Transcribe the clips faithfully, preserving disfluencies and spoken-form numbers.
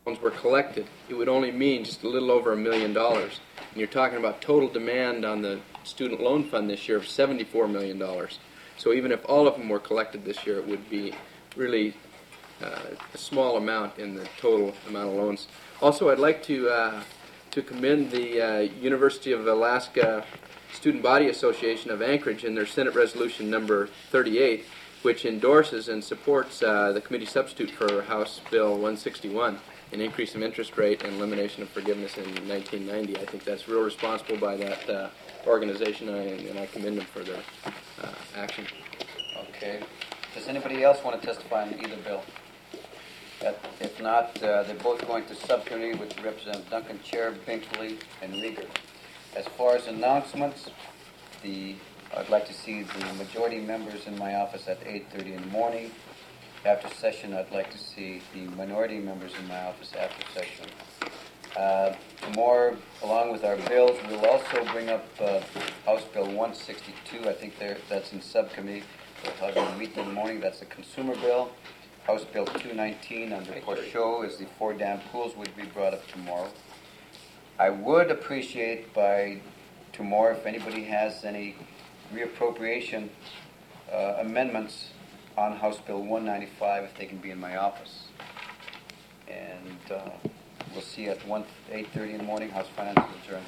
loans were collected, it would only mean just a little over a million dollars. And you're talking about total demand on the student loan fund this year of seventy-four million dollars. So even if all of them were collected this year, it would be really uh, a small amount in the total amount of loans. Also, I'd like to uh, to commend the uh, University of Alaska Student Body Association of Anchorage in their Senate Resolution number thirty-eight, which endorses and supports uh, the committee substitute for House Bill one sixty-one, an increase in interest rate and elimination of forgiveness in nineteen ninety. I think that's real responsible by that uh, organization, and I, and I commend them for their uh, action. Okay. Does anybody else want to testify on either bill? That, if not, uh, they're both going to subcommittee, which represent Duncan, Chair, Binkley, and Rieger. As far as announcements, the I'd like to see the majority members in my office at eight thirty in the morning. After session, I'd like to see the minority members in my office after session. Uh, tomorrow, along with our bills, we'll also bring up uh, House Bill one sixty-two. I think that's in subcommittee. We'll have a meeting in the morning. That's the consumer bill. House Bill two nineteen under Porchot is the four dam pools would be brought up tomorrow. I would appreciate by tomorrow if anybody has any reappropriation uh, amendments on House Bill one ninety-five, if they can be in my office. And uh, we'll see you at eight thirty in the morning. House Finance is adjourned.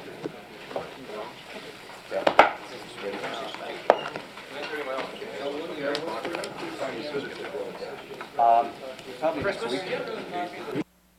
Yeah. Um, probably next week.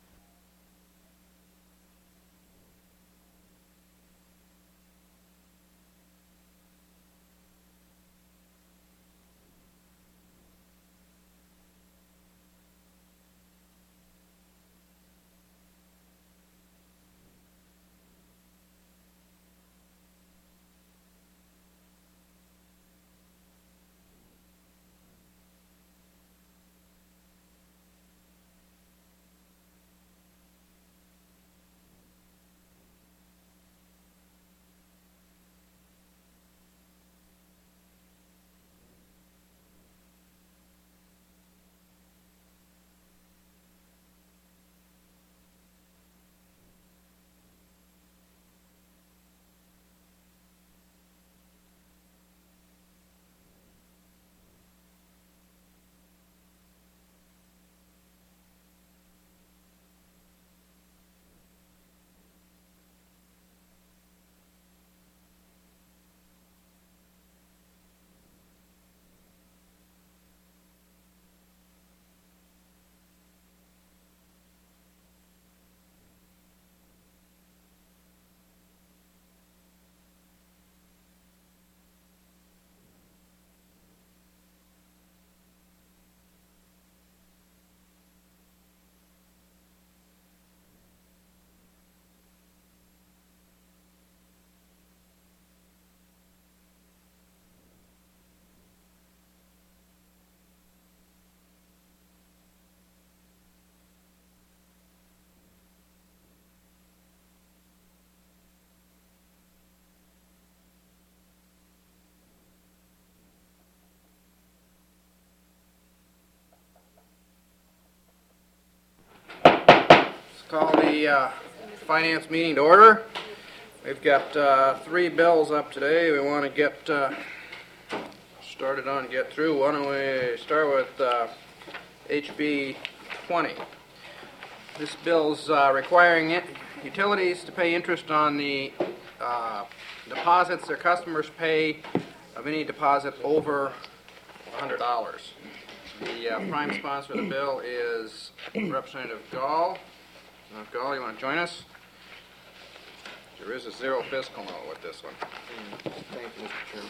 Call the uh, finance meeting to order. We've got uh, three bills up today we want to get uh, started on and get through. Why don't we start with uh, H B twenty. This bill's uh, requiring it, utilities to pay interest on the uh, deposits their customers pay of any deposit over one hundred dollars. The uh, prime sponsor of the bill is Representative Gall. Uh, Gall, you want to join us? There is a zero fiscal note with this one. Thank you, Mister Chairman.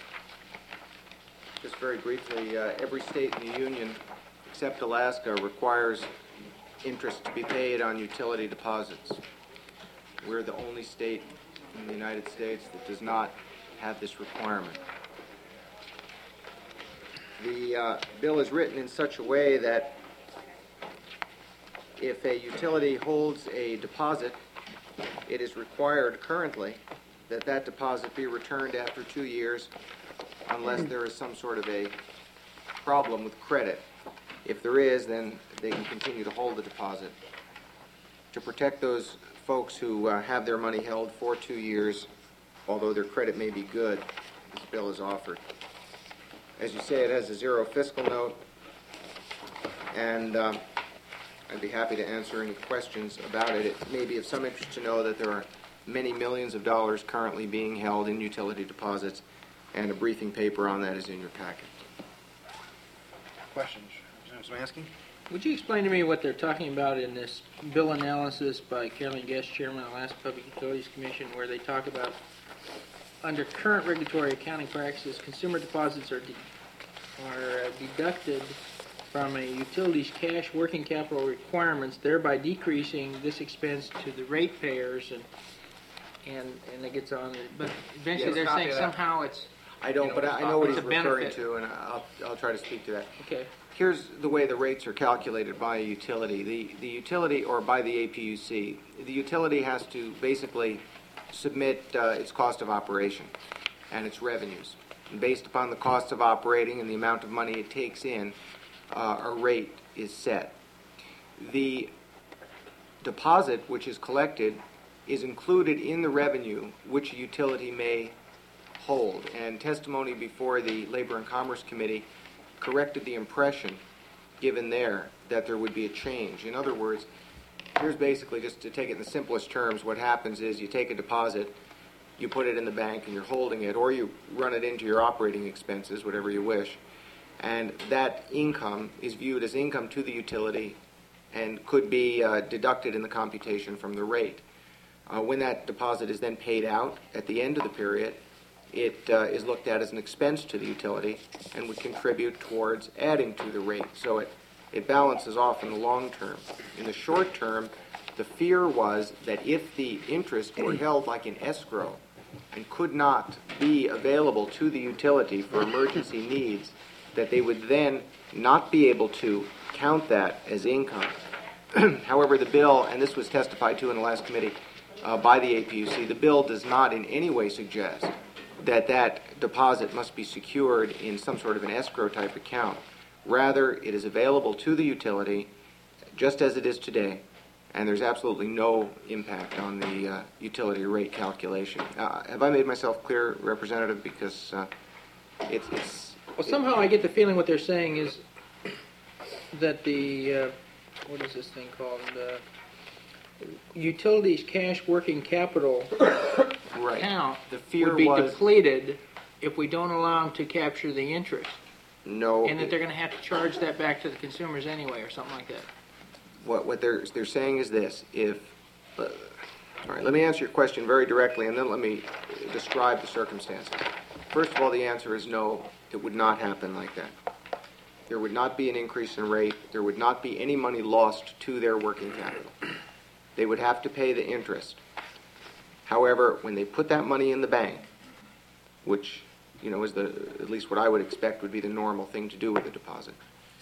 Just very briefly, uh, every state in the Union, except Alaska, requires interest to be paid on utility deposits. We're the only state in the United States that does not have this requirement. The uh, bill is written in such a way that if a utility holds a deposit, it is required currently that that deposit be returned after two years unless there is some sort of a problem with credit. If there is, then they can continue to hold the deposit. to protect those folks who uh, have their money held for two years, although their credit may be good, this bill is offered. As you say, it has a zero fiscal note, and um, I'd be happy to answer any questions about it. It may be of some interest to know that there are many millions of dollars currently being held in utility deposits, and a briefing paper on that is in your packet. Questions? Representative Szymanski? Would you explain to me what they're talking about in this bill analysis by Carolyn Guest, Chairman of the Alaska Public Utilities Commission, where they talk about under current regulatory accounting practices, consumer deposits are de- are uh, deducted from a utility's cash working capital requirements, thereby decreasing this expense to the ratepayers, and and and it gets on. But eventually, Yes, they're copy saying of that. somehow it's I don't, You know, but I I know what it's he's a referring benefit. to, and I'll, I'll try to speak to that. okay. Here's the way the rates are calculated by a utility. The, the utility, or by the A P U C, the utility has to basically submit uh, its cost of operation and its revenues. And based upon the cost of operating and the amount of money it takes in, uh, a rate is set. The deposit which is collected is included in the revenue which a utility may hold. And testimony before the Labor and Commerce Committee corrected the impression given there that there would be a change. In other words, here's basically, just to take it in the simplest terms, what happens is you take a deposit, you put it in the bank and you're holding it, or you run it into your operating expenses, whatever you wish, and that income is viewed as income to the utility and could be uh, deducted in the computation from the rate. Uh, when that deposit is then paid out at the end of the period, it uh, is looked at as an expense to the utility and would contribute towards adding to the rate. So it, it balances off in the long term. In the short term, the fear was that if the interest were held like in escrow and could not be available to the utility for emergency needs, that they would then not be able to count that as income. However, the bill, and this was testified to in the last committee uh, by the A P U C, the bill does not in any way suggest that that deposit must be secured in some sort of an escrow type account. Rather, it is available to the utility just as it is today, and there's absolutely no impact on the uh, utility rate calculation. Uh, have I made myself clear, Representative? Because uh, it's, it's... Well, somehow I get the feeling what they're saying is that the, uh, what is this thing called? Uh, utilities cash working capital right. account The fear would be was... depleted if we don't allow them to capture the interest. No. And that they're going to have to charge that back to the consumers anyway, or something like that. What, what they're, they're saying is this. If... Uh, all right, let me answer your question very directly, and then let me describe the circumstances. First of all, the answer is no, it would not happen like that. There would not be an increase in rate. There would not be any money lost to their working capital. They would have to pay the interest. However, when they put that money in the bank, which, you know, is the, at least what I would expect would be the normal thing to do with a deposit,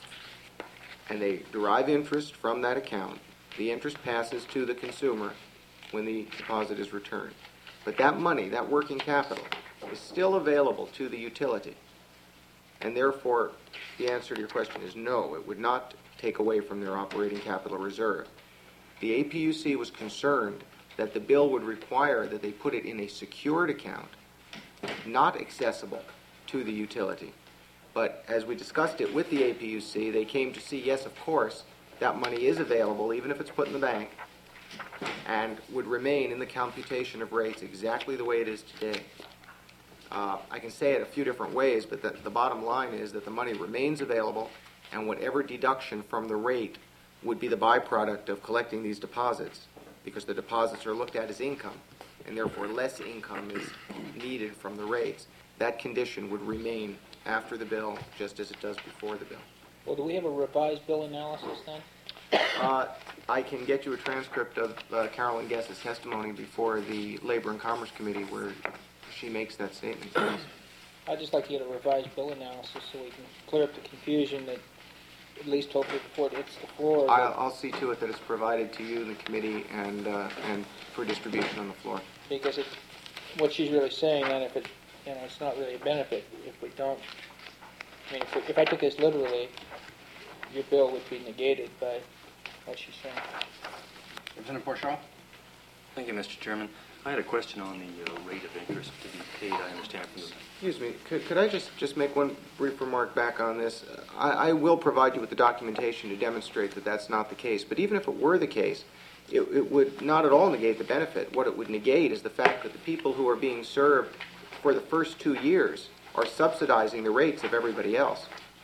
and they derive interest from that account, the interest passes to the consumer when the deposit is returned. But that money, that working capital, is still available to the utility. And therefore, the answer to your question is no, it would not take away from their operating capital reserve. The A P U C was concerned that the bill would require that they put it in a secured account, not accessible to the utility. But as we discussed it with the A P U C, they came to see, yes, of course, that money is available, even if it's put in the bank, and would remain in the computation of rates exactly the way it is today. Uh, I can say it a few different ways, but the, the bottom line is that the money remains available, and whatever deduction from the rate would be the byproduct of collecting these deposits, because the deposits are looked at as income, and therefore less income is needed from the rates. That condition would remain after the bill, just as it does before the bill. Well, do we have a revised bill analysis then? Uh, I can get you a transcript of uh, Carolyn Guest's testimony before the Labor and Commerce Committee where she makes that statement. I'd just like to get a revised bill analysis so we can clear up the confusion that, at least hopefully before it hits the floor. that- I'll, I'll see to it that it's provided to you in the committee and uh, and for distribution on the floor. Because it, what she's really saying, then, if it, you know, it's not really a benefit if we don't. I mean, if, we, if I took this literally, your bill would be negated by what she's saying. Representative Porchon? Thank you, Mister Chairman. I had a question on the uh, rate of interest to be paid. I understand from the... Excuse me, could, could I just, just make one brief remark back on this? I, I will provide you with the documentation to demonstrate that that's not the case, but even if it were the case, it, it would not at all negate the benefit. What it would negate is the fact that the people who are being served for the first two years are subsidizing the rates of everybody else.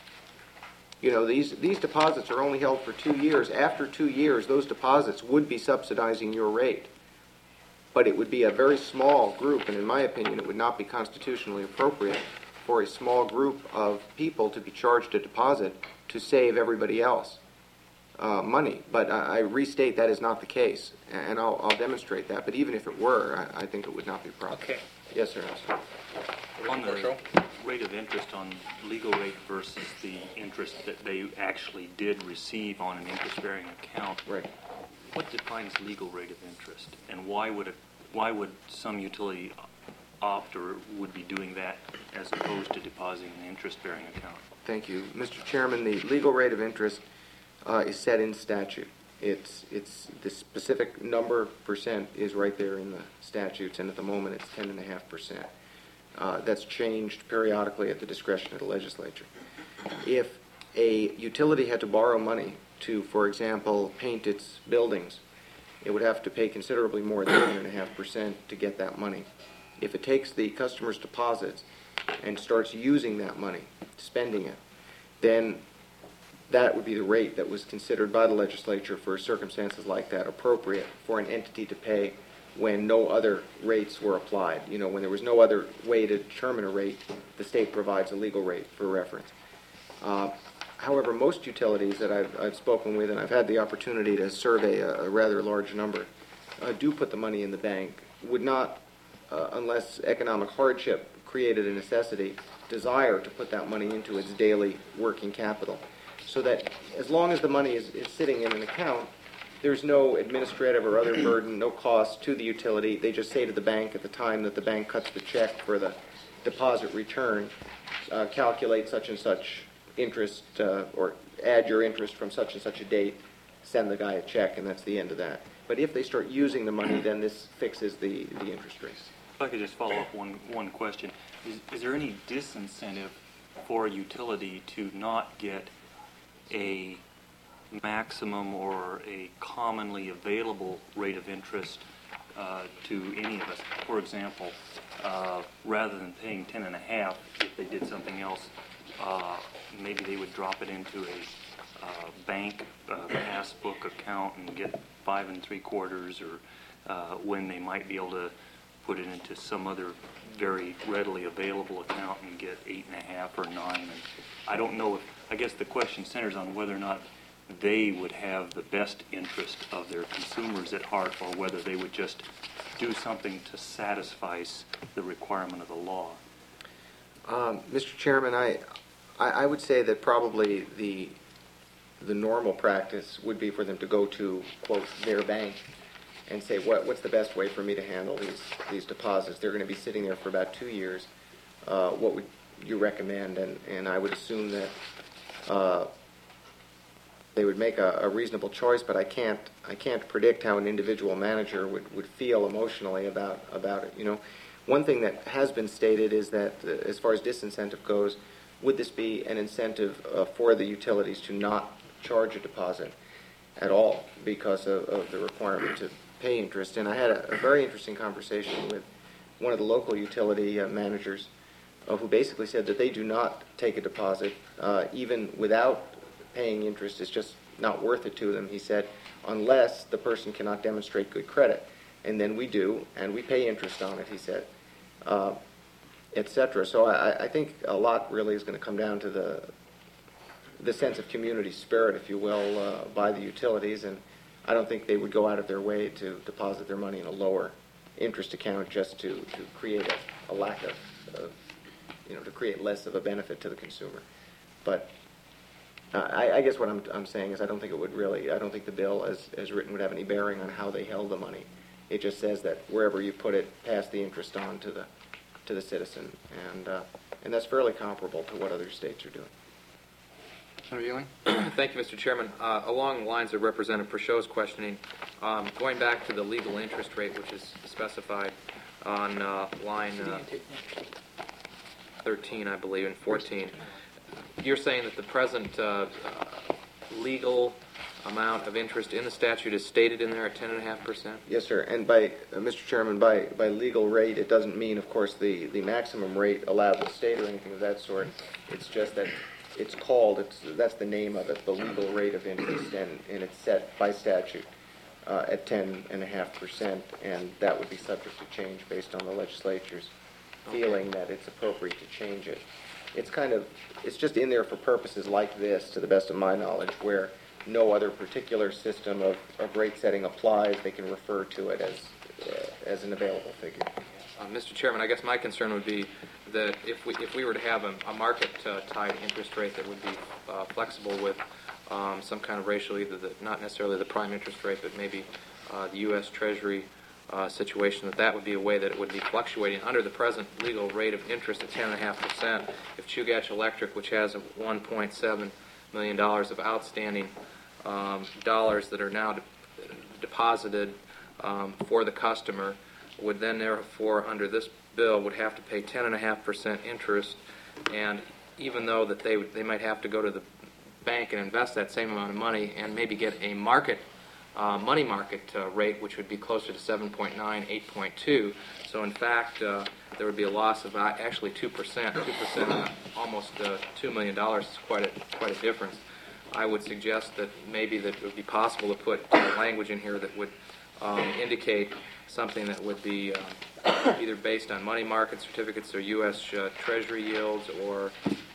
You know, these, these deposits are only held for two years. After two years, those deposits would be subsidizing your rate. But it would be a very small group, and in my opinion, it would not be constitutionally appropriate for a small group of people to be charged a deposit to save everybody else uh, money. But I, I restate that is not the case, and I'll, I'll demonstrate that. But even if it were, I, I think it would not be proper. Okay. Yes, sir. Yes, sir. On the rate of interest on legal rate versus the interest that they actually did receive on an interest-bearing account, Right. what defines legal rate of interest, and why would it, why would some utility opt or would be doing that as opposed to depositing an interest-bearing account? Thank you. Mister Chairman, the legal rate of interest uh, is set in statute. It's, it's, the specific number percent is right there in the statutes, and at the moment it's ten point five percent. Uh, that's changed periodically at the discretion of the legislature. If a utility had to borrow money to, for example, paint its buildings, it would have to pay considerably more than ten point five percent to get that money. If it takes the customer's deposits and starts using that money, spending it, then that would be the rate that was considered by the legislature for circumstances like that appropriate for an entity to pay when no other rates were applied. You know, when there was no other way to determine a rate, the state provides a legal rate for reference. Uh, however, most utilities that I've, I've spoken with, and I've had the opportunity to survey a, a rather large number, uh, do put the money in the bank, would not, uh, unless economic hardship created a necessity, desire to put that money into its daily working capital. So that as long as the money is, is sitting in an account, there's no administrative or other burden, no cost to the utility. They just say to the bank at the time that the bank cuts the check for the deposit return, uh, calculate such and such interest uh, or add your interest from such and such a date, send the guy a check, and that's the end of that. But if they start using the money, then this fixes the, the interest rates. If I could just follow up one, one question. Is, is there any disincentive for a utility to not get a maximum or a commonly available rate of interest uh, to any of us? For example, uh, rather than paying ten and a half, if they did something else, uh, maybe they would drop it into a uh, bank uh, passbook account and get five and three quarters, or uh, when they might be able to put it into some other very readily available account and get eight and a half or nine. And I don't know if, I guess the question centers on whether or not they would have the best interest of their consumers at heart, or whether they would just do something to satisfy the requirement of the law. Um, Mister Chairman, I, I, I would say that probably the the normal practice would be for them to go to, quote, their bank and say, what, what's the best way for me to handle these, these deposits? They're going to be sitting there for about two years. Uh, what would you recommend? And, and I would assume that uh, they would make a, a reasonable choice, but I can't I can't predict how an individual manager would, would feel emotionally about, about it. You know, one thing that has been stated is that uh, as far as disincentive goes, would this be an incentive uh, for the utilities to not charge a deposit at all because of, of the requirement to pay interest? And I had a, a very interesting conversation with one of the local utility uh, managers uh, who basically said that they do not take a deposit uh, even without paying interest. Is just not worth it to them, he said, unless the person cannot demonstrate good credit. And then we do, and we pay interest on it, he said, uh, et cetera. So I, I think a lot really is going to come down to the the sense of community spirit, if you will, uh, by the utilities. And I don't think they would go out of their way to deposit their money in a lower interest account just to, to create a, a lack of, of, you know, to create less of a benefit to the consumer. But Uh, I, I guess what I'm, I'm saying is I don't think it would really, I don't think the bill as, as written would have any bearing on how they held the money. It just says that wherever you put it, pass the interest on to the to the citizen. And, uh, and that's fairly comparable to what other states are doing. Senator Ewing? Thank you, Mister Chairman. Uh, along the lines of Representative Purchot's questioning, um, going back to the legal interest rate, which is specified on uh, line uh, thirteen, I believe, and fourteen, you're saying that the present uh, uh, legal amount of interest in the statute is stated in there at ten point five percent? Yes, sir. And by, uh, Mister Chairman, by, by legal rate, it doesn't mean, of course, the, the maximum rate allowed in the state or anything of that sort. It's just that it's called, it's, that's the name of it, the legal rate of interest, and, and it's set by statute uh, at ten point five percent, and that would be subject to change based on the legislature's feeling that it's appropriate to change it. It's kind of, it's just in there for purposes like this, to the best of my knowledge, where no other particular system of, of rate setting applies. They can refer to it as, uh, as an available figure. Uh, Mister Chairman, I guess my concern would be that if we if we were to have a, a market-tied uh, interest rate that would be uh, flexible with um, some kind of ratio, either the, not necessarily the prime interest rate, but maybe uh, the U S Treasury uh, situation, that that would be a way that it would be fluctuating under the present legal rate of interest at ten point five percent. If Chugach Electric, which has one point seven million dollars of outstanding um, dollars that are now de- deposited um, for the customer, would then therefore, under this bill, would have to pay ten point five percent interest, and even though that they would, they might have to go to the bank and invest that same amount of money and maybe get a market uh, money market uh, rate, which would be closer to seven point nine, eight point two. So in fact, uh, there would be a loss of uh, actually two percent. two percent on almost uh, two million dollars is quite a, quite a difference. I would suggest that maybe that it would be possible to put uh, language in here that would um, indicate something that would be uh, either based on money market certificates or U S Uh, Treasury yields, or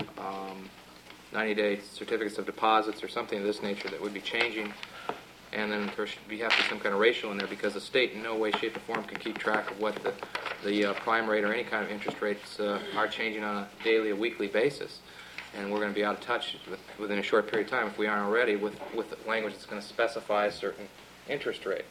um, ninety-day certificates of deposits, or something of this nature that would be changing. And then there should be have to be some kind of ratio in there, because the state in no way, shape, or form can keep track of what the, the uh, prime rate or any kind of interest rates uh, are changing on a daily or weekly basis. And we're going to be out of touch with, within a short period of time, if we aren't already, with, with language that's going to specify a certain interest rate.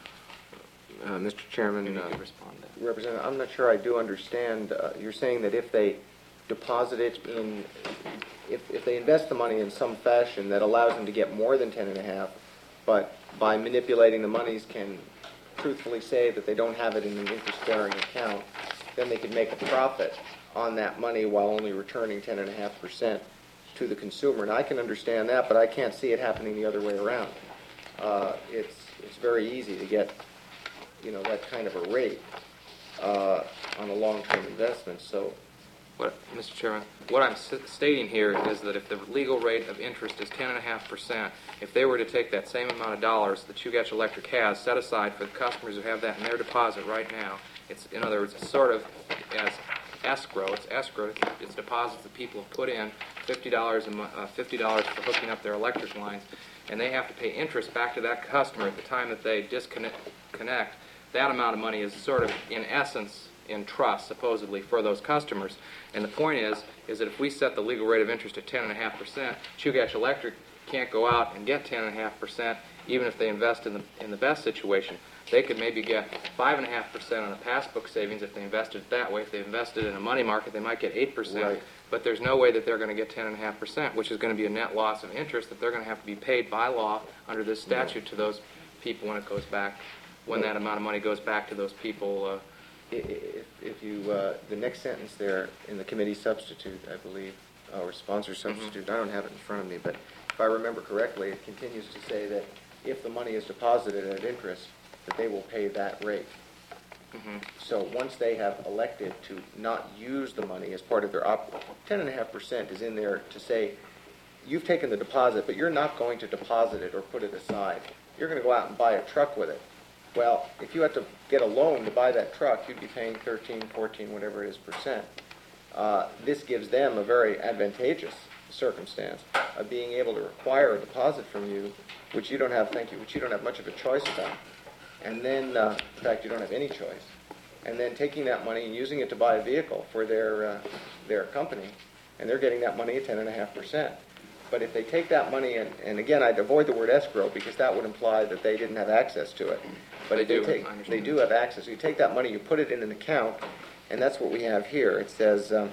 Uh, Mister Chairman, Maybe you uh, could respond to that. Representative, I'm not sure I do understand. Uh, you're saying that if they deposit it in, if, if they invest the money in some fashion that allows them to get more than ten and a half, but by manipulating the monies can truthfully say that they don't have it in an interest-bearing account, then they could make a profit on that money while only returning ten and a half percent to the consumer. And I can understand that, but I can't see it happening the other way around. Uh, it's it's very easy to get, you know, that kind of a rate uh, on a long-term investment. So, What, Mister Chairman, what I'm s- stating here is that if the legal rate of interest is ten point five percent, if they were to take that same amount of dollars that Chugach Electric has set aside for the customers who have that in their deposit right now, it's, in other words, it's sort of as escrow. It's escrow. It's deposits that people have put in, fifty dollars a mo- uh, fifty dollars for hooking up their electric lines, and they have to pay interest back to that customer at the time that they disconnect. Connect. That amount of money is sort of, in essence, in trust, supposedly, for those customers. And the point is, is that if we set the legal rate of interest at ten point five percent, Chugach Electric can't go out and get ten point five percent, even if they invest in the in the best situation. They could maybe get five point five percent on a passbook savings if they invested it that way. If they invested in a money market, they might get eight percent. Right. But there's no way that they're going to get ten point five percent, which is going to be a net loss of interest that they're going to have to be paid by law under this statute to those people when it goes back, when that amount of money goes back to those people. Uh, if, if you, uh, the next sentence there in the committee substitute, I believe, uh, or sponsor substitute, I don't have it in front of me, but if I remember correctly, it continues to say that if the money is deposited at interest, that they will pay that rate. mm-hmm. So once they have elected to not use the money as part of their op, ten and a half percent is in there to say, you've taken the deposit, but you're not going to deposit it or put it aside. You're going to go out and buy a truck with it. Well, if you had to get a loan to buy that truck, you'd be paying thirteen, fourteen, whatever it is, percent. Uh, this gives them a very advantageous circumstance of being able to require a deposit from you, which you don't have, thank you, which you don't have much of a choice about. And then, uh, in fact, you don't have any choice. And then taking that money and using it to buy a vehicle for their uh, their company, and they're getting that money at ten and a half percent. But if they take that money, and, and again, I'd avoid the word escrow because that would imply that they didn't have access to it. But They if they do, take, I understand. they do have access. You take that money, you put it in an account, and that's what we have here. It says, um,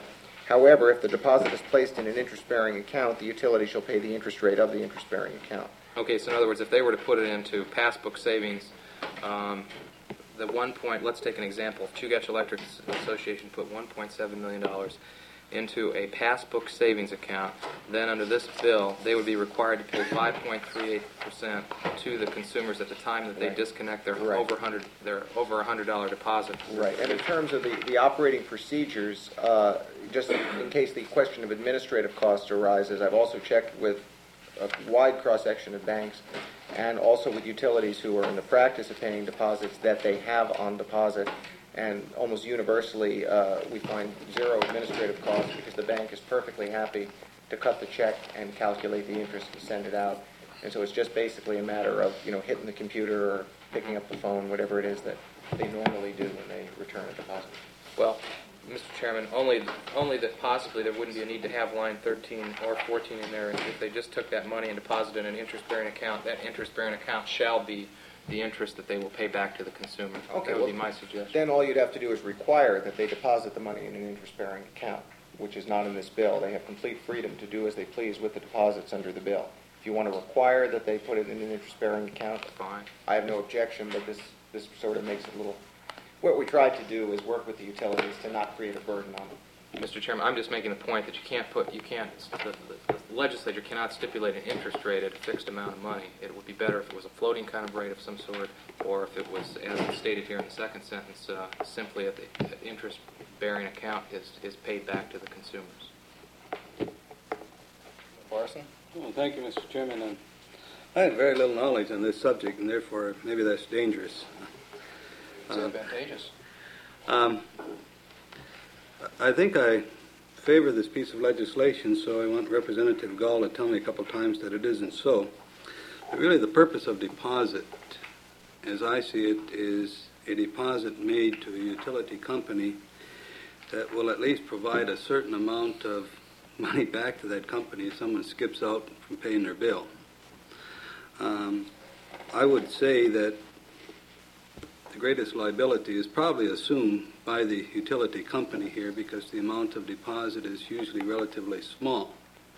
However, if the deposit is placed in an interest-bearing account, the utility shall pay the interest rate of the interest-bearing account. Okay, so in other words, if they were to put it into passbook savings, um, the one point, let's take an example. If Chugach Electric Association put one point seven million dollars into a passbook savings account, then under this bill, they would be required to pay five point three eight percent to the consumers at the time that they Right. disconnect their Right. over one hundred their over one hundred dollar deposit. Right, and in terms of the, the operating procedures, uh, just in case the question of administrative costs arises, I've also checked with a wide cross-section of banks and also with utilities who are in the practice of paying deposits that they have on deposit, and almost universally uh, we find zero administrative costs because the bank is perfectly happy to cut the check and calculate the interest and send it out. And so it's just basically a matter of, you know, hitting the computer or picking up the phone, whatever it is that they normally do when they return a deposit. Well, Mister Chairman, only only that possibly there wouldn't be a need to have line thirteen or fourteen in there. If they just took that money and deposited in an interest-bearing account, that interest-bearing account shall be the interest that they will pay back to the consumer. Okay, That would well, be my suggestion. Then all you'd have to do is require that they deposit the money in an interest-bearing account, which is not in this bill. They have complete freedom to do as they please with the deposits under the bill. If you want to require that they put it in an interest-bearing account, Fine. I have no objection, but this, this sort of makes it a little... What we tried to do is work with the utilities to not create a burden on them. Mister Chairman, I'm just making the point that you can't put, you can't, the, the legislature cannot stipulate an interest rate at a fixed amount of money. It would be better if it was a floating kind of rate of some sort, or if it was, as stated here in the second sentence, uh, simply at the the interest-bearing account is, is paid back to the consumers. Larson? Well, thank you, Mister Chairman. Um, I have very little knowledge on this subject, and therefore maybe that's dangerous. It's advantageous. Um, I think I favor this piece of legislation, so I want Representative Gall to tell me a couple times that it isn't so. But really, the purpose of deposit, as I see it, is a deposit made to a utility company that will at least provide a certain amount of money back to that company if someone skips out from paying their bill. Um, I would say that the greatest liability is probably assumed by the utility company here because the amount of deposit is usually relatively small.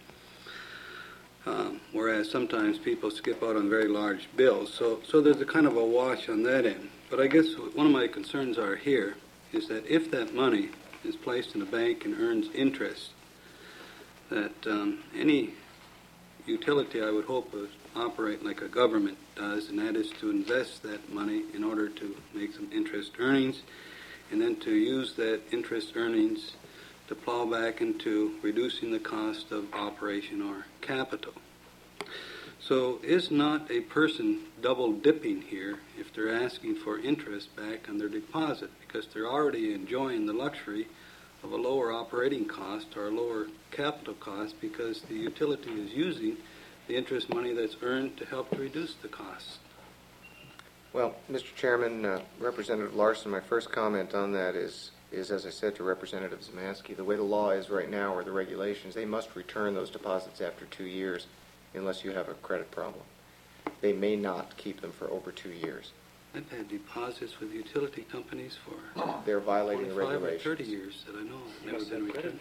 Um, whereas sometimes people skip out on very large bills. So, so there's a kind of a wash on that end. But I guess one of my concerns are here is that if that money is placed in a bank and earns interest, that um, any utility, I would hope, would operate like a government does, and that is to invest that money in order to make some interest earnings, and then to use that interest earnings to plow back into reducing the cost of operation or capital. So is not a person double dipping here if they're asking for interest back on their deposit, because they're already enjoying the luxury of a lower operating cost or a lower capital cost because the utility is using the interest money that's earned to help to reduce the costs? Well, Mister Chairman, uh, Representative Larson, my first comment on that is, is, as I said to Representative Zemansky, the way the law is right now, or the regulations, they must return those deposits after two years unless you have a credit problem. They may not keep them for over two years. I've had deposits with utility companies for They're violating the twenty-five or regulations. thirty years that I know have never been returned.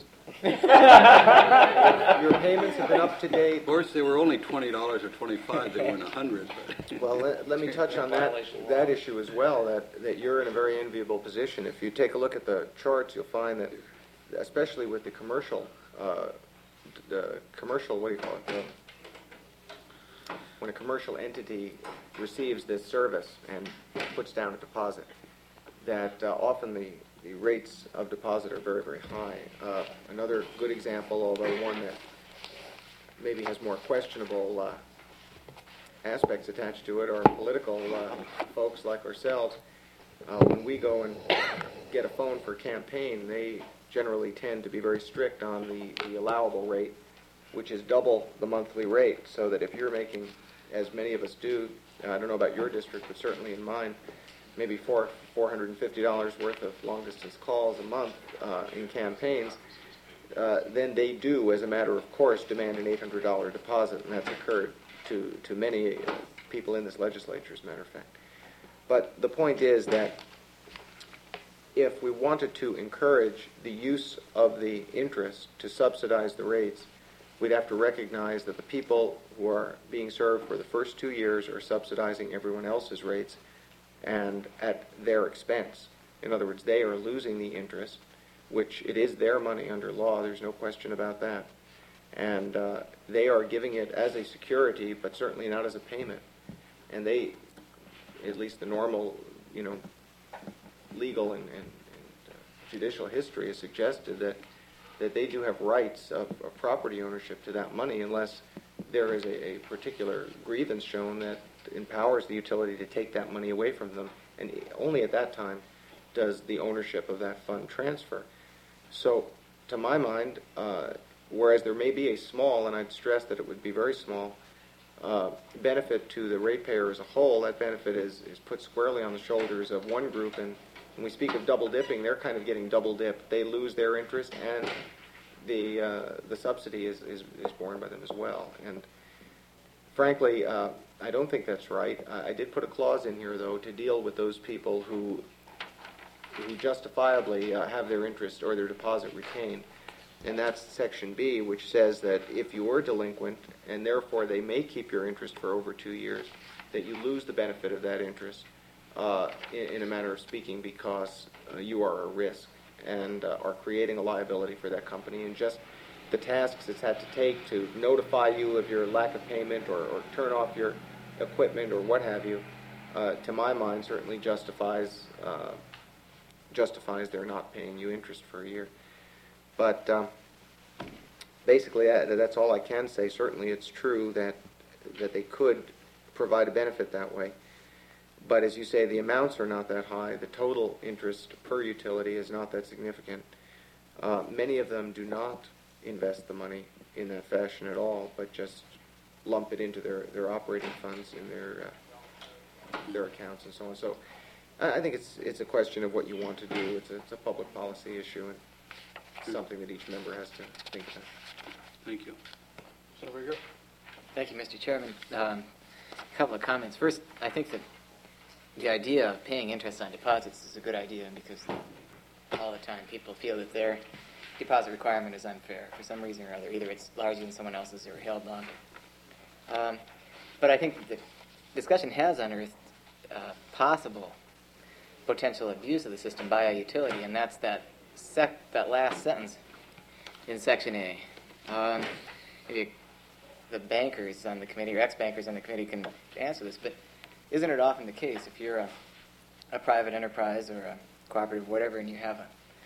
Your payments have been up to date. Of course, they were only twenty dollars or twenty-five. They weren't a hundred. Well, let, let me touch on that, that issue as well, that, that you're in a very enviable position. If you take a look at the charts, you'll find that, especially with the commercial, uh, the commercial, what do you call it? The, when a commercial entity receives this service and puts down a deposit, that uh, often the, the rates of deposit are very, very high. Uh, another good example, although one that maybe has more questionable uh, aspects attached to it, are political uh, folks like ourselves. Uh, when we go and get a phone for campaign, they generally tend to be very strict on the, the allowable rate, which is double the monthly rate, so that if you're making, as many of us do, I don't know about your district, but certainly in mine, maybe four four hundred and fifty dollars worth of long distance calls a month uh, in campaigns, uh, then they do, as a matter of course, demand an eight hundred dollar deposit, and that's occurred to to many uh, people in this legislature, as a matter of fact. But the point is that if we wanted to encourage the use of the interest to subsidize the rates, we'd have to recognize that the people who are being served for the first two years are subsidizing everyone else's rates and at their expense. In other words, they are losing the interest, which it is their money under law, there's no question about that. And uh, they are giving it as a security, but certainly not as a payment. And they, at least the normal, you know, legal and, and, and uh, judicial history has suggested that, that they do have rights of, of property ownership to that money unless there is a, a particular grievance shown that empowers the utility to take that money away from them. And only at that time does the ownership of that fund transfer. So, to my mind, uh, whereas there may be a small, and I'd stress that it would be very small, uh, benefit to the ratepayer as a whole, that benefit is, is put squarely on the shoulders of one group. And when we speak of double dipping, they're kind of getting double dipped. They lose their interest, and the uh, the subsidy is, is, is borne by them as well. And frankly, uh, I don't think that's right. I, I did put a clause in here, though, to deal with those people who who justifiably uh, have their interest or their deposit retained. And that's Section B, which says that if you were delinquent, and therefore they may keep your interest for over two years, that you lose the benefit of that interest, uh, in, in a manner of speaking, because uh, you are a risk and uh, are creating a liability for that company. And just the tasks it's had to take to notify you of your lack of payment or, or turn off your equipment or what have you, uh, to my mind, certainly justifies uh, justifies their not paying you interest for a year. But um, basically, uh, that's all I can say. Certainly, it's true that that they could provide a benefit that way. But as you say, the amounts are not that high. The total interest per utility is not that significant. Uh, many of them do not invest the money in that fashion at all, but just lump it into their, their operating funds in their uh, their accounts and so on. So I I think it's it's a question of what you want to do. It's a, it's a public policy issue and something that each member has to think about. Thank you. Thank you, Mister Chairman. Um, a couple of comments. First, I think that the idea of paying interest on deposits is a good idea because all the time people feel that their deposit requirement is unfair for some reason or other. Either it's larger than someone else's or held longer. Um, but I think the discussion has unearthed uh, possible potential abuse of the system by a utility, and that's that sec- that last sentence in Section A. Um, maybe the bankers on the committee or ex-bankers on the committee can answer this, but isn't it often the case if you're a, a private enterprise or a cooperative, whatever, and you have a,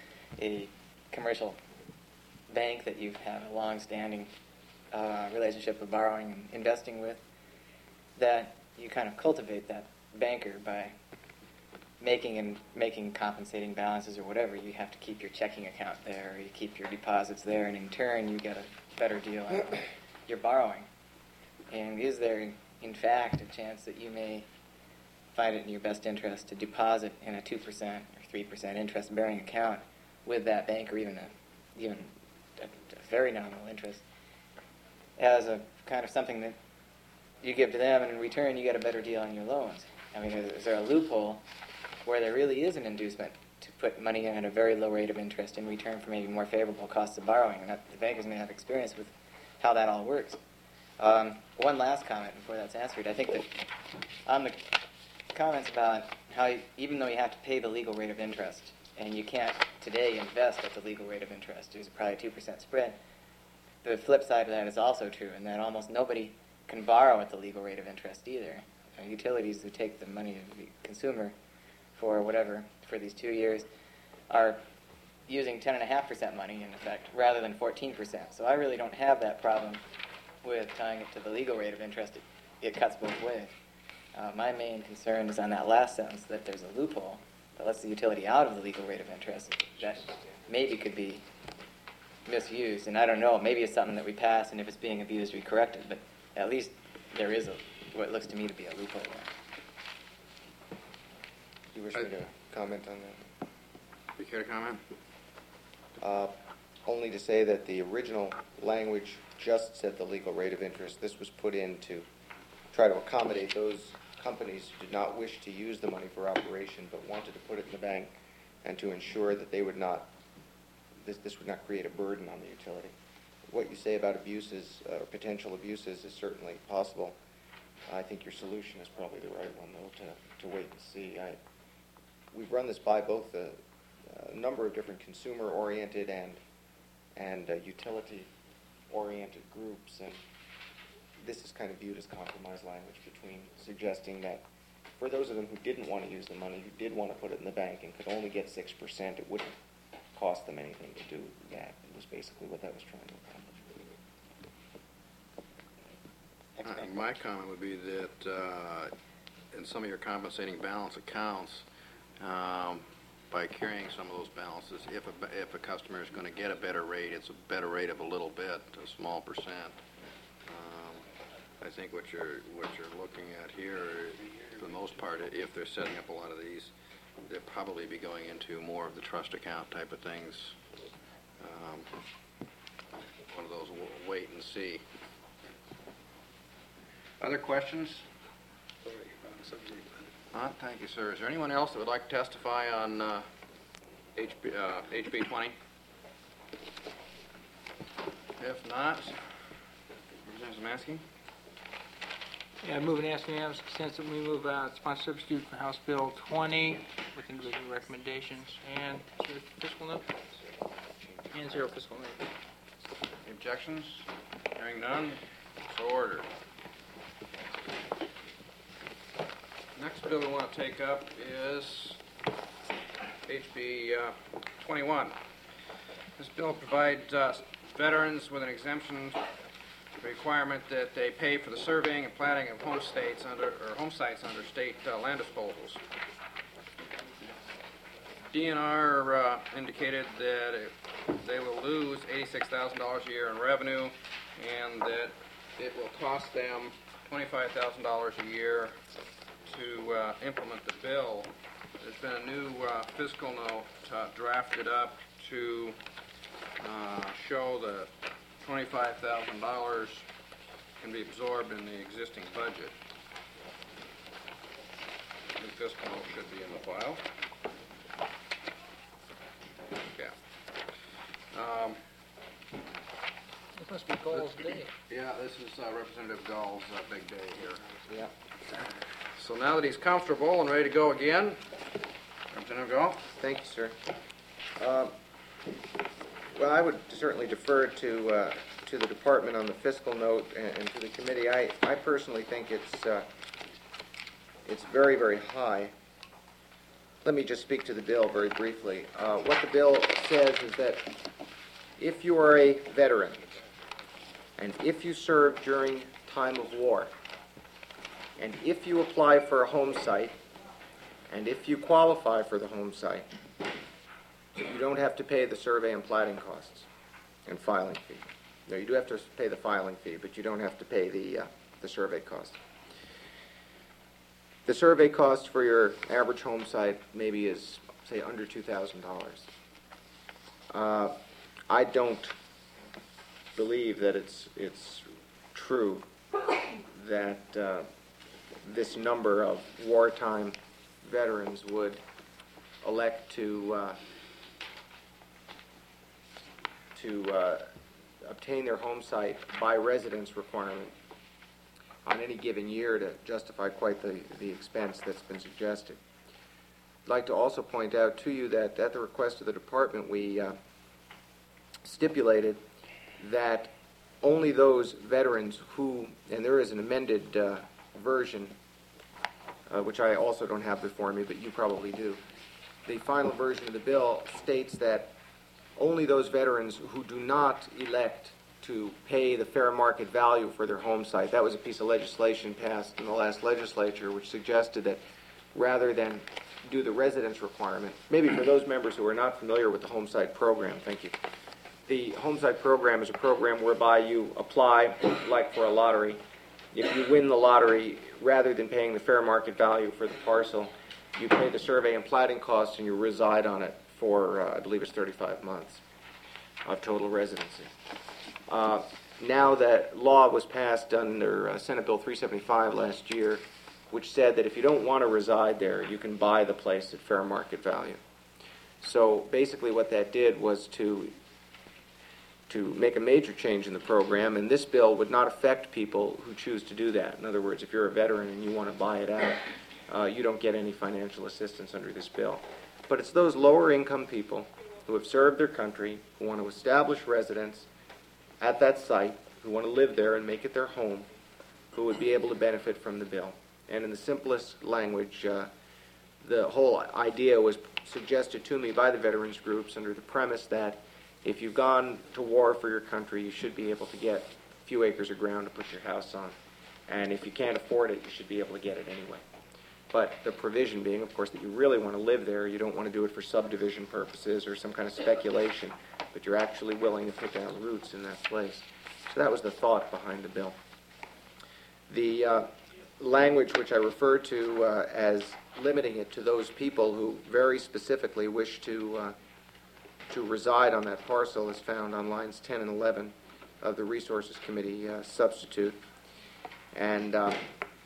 a commercial bank that you have a long-standing uh, relationship of borrowing and investing with, that you kind of cultivate that banker by making and making compensating balances or whatever. You have to keep your checking account there, or you keep your deposits there, and in turn you get a better deal on your borrowing. And is there, in fact, a chance that you may find it in your best interest to deposit in a two percent or three percent interest-bearing account with that bank, or even a even a, a very nominal interest, as a kind of something that you give to them, and in return you get a better deal on your loans? I mean, is, is there a loophole where there really is an inducement to put money in at a very low rate of interest in return for maybe more favorable costs of borrowing? And that, the bankers may have experience with how that all works. Um, one last comment before that's answered. I think that on the comments about how you, even though you have to pay the legal rate of interest, and you can't today invest at the legal rate of interest, there's probably a two percent spread, the flip side of that is also true, in that almost nobody can borrow at the legal rate of interest either. Uh, utilities who take the money of the consumer for whatever, for these two years, are using ten point five percent money, in effect, rather than fourteen percent. So I really don't have that problem with tying it to the legal rate of interest. It, it cuts both ways. Uh, my main concern is on that last sentence, that there's a loophole that lets the utility out of the legal rate of interest that maybe could be misused. And I don't know, maybe it's something that we pass, and if it's being abused, we correct it. But at least there is a, what looks to me to be a loophole there. Do you wish me to comment on that? You care to comment? Uh, only to say that the original language just said the legal rate of interest. This was put in to try to accommodate those companies who did not wish to use the money for operation but wanted to put it in the bank and to ensure that they would not, this, this would not create a burden on the utility. What you say about abuses, uh, or potential abuses, is certainly possible. I think your solution is probably the right one, though, to, to wait and see. I, we've run this by both a, a number of different consumer-oriented and, and uh, utility-oriented groups, and this is kind of viewed as compromise language between suggesting that for those of them who didn't want to use the money, who did want to put it in the bank and could only get six percent, it wouldn't cost them anything to do that. It was basically what that was trying to accomplish. Uh, my comment would be that uh, in some of your compensating balance accounts, um, by carrying some of those balances, if a, if a customer is going to get a better rate, it's a better rate of a little bit, a small percent. Um, I think what you're what you're looking at here, for the most part, if they're setting up a lot of these, they'll probably be going into more of the trust account type of things. Um, one of those w- wait and see. Other questions? Uh, thank you, sir. Is there anyone else that would like to testify on uh, H B, uh, H B twenty? If not, Representative Zemansky? Yeah, I move and ask unanimous consent that we move uh, sponsor substitute for House Bill twenty with individual recommendations and zero fiscal note. And zero fiscal note. Any objections? Hearing none, so ordered. Next bill we want to take up is H B uh, twenty-one. This bill provides uh, veterans with an exemption requirement that they pay for the surveying and platting of home states under or home sites under state uh, land disposals. D N R uh, indicated that it, they will lose eighty-six thousand dollars a year in revenue, and that it will cost them twenty-five thousand dollars a year to uh, implement the bill. There's been a new uh, fiscal note uh, drafted up to uh, show that twenty-five thousand dollars can be absorbed in the existing budget. The fiscal note should be in the file. Yeah. Um, This must be Gall's day. yeah, this is uh, Representative Gall's uh, big day here. Yeah. So now that he's comfortable and ready to go again, Representative Gall. Thank you, sir. Uh, well, I would certainly defer to uh, to the department on the fiscal note and, and to the committee. I, I personally think it's uh, it's very, very high. Let me just speak to the bill very briefly. Uh, what the bill says is that if you are a veteran and if you served during time of war, and if you apply for a home site, and if you qualify for the home site, you don't have to pay the survey and platting costs and filing fee. No, you do have to pay the filing fee, but you don't have to pay the uh, the survey cost. The survey cost for your average home site maybe is, say, under two thousand dollars. Uh, I don't believe that it's it's true that uh, this number of wartime veterans would elect to uh, to uh, obtain their home site by residence requirement on any given year to justify quite the, the expense that's been suggested. I'd like to also point out to you that at the request of the department, we uh, stipulated that only those veterans who, and there is an amended uh, version, uh, which I also don't have before me, but you probably do. The final version of the bill states that only those veterans who do not elect to pay the fair market value for their home site. That was a piece of legislation passed in the last legislature which suggested that rather than do the residence requirement, maybe for those members who are not familiar with the home site program, thank you. The home site program is a program whereby you apply, like for a lottery. If you win the lottery, rather than paying the fair market value for the parcel, you pay the survey and platting costs and you reside on it for, uh, I believe it's thirty-five months of total residency. Uh, now that law was passed under uh, Senate Bill three seventy-five last year, which said that if you don't want to reside there, you can buy the place at fair market value. So basically what that did was to to make a major change in the program, and this bill would not affect people who choose to do that. In other words, if you're a veteran and you want to buy it out, uh, you don't get any financial assistance under this bill. But it's those lower income people who have served their country, who want to establish residence at that site, who want to live there and make it their home, who would be able to benefit from the bill. And in the simplest language, uh, the whole idea was suggested to me by the veterans groups under the premise that if you've gone to war for your country, you should be able to get a few acres of ground to put your house on. And if you can't afford it, you should be able to get it anyway. But the provision being, of course, that you really want to live there. You don't want to do it for subdivision purposes or some kind of speculation, but you're actually willing to put down roots in that place. So that was the thought behind the bill. The uh, language which I refer to uh, as limiting it to those people who very specifically wish to uh, to reside on that parcel is found on lines ten and eleven of the Resources Committee uh, substitute. And uh,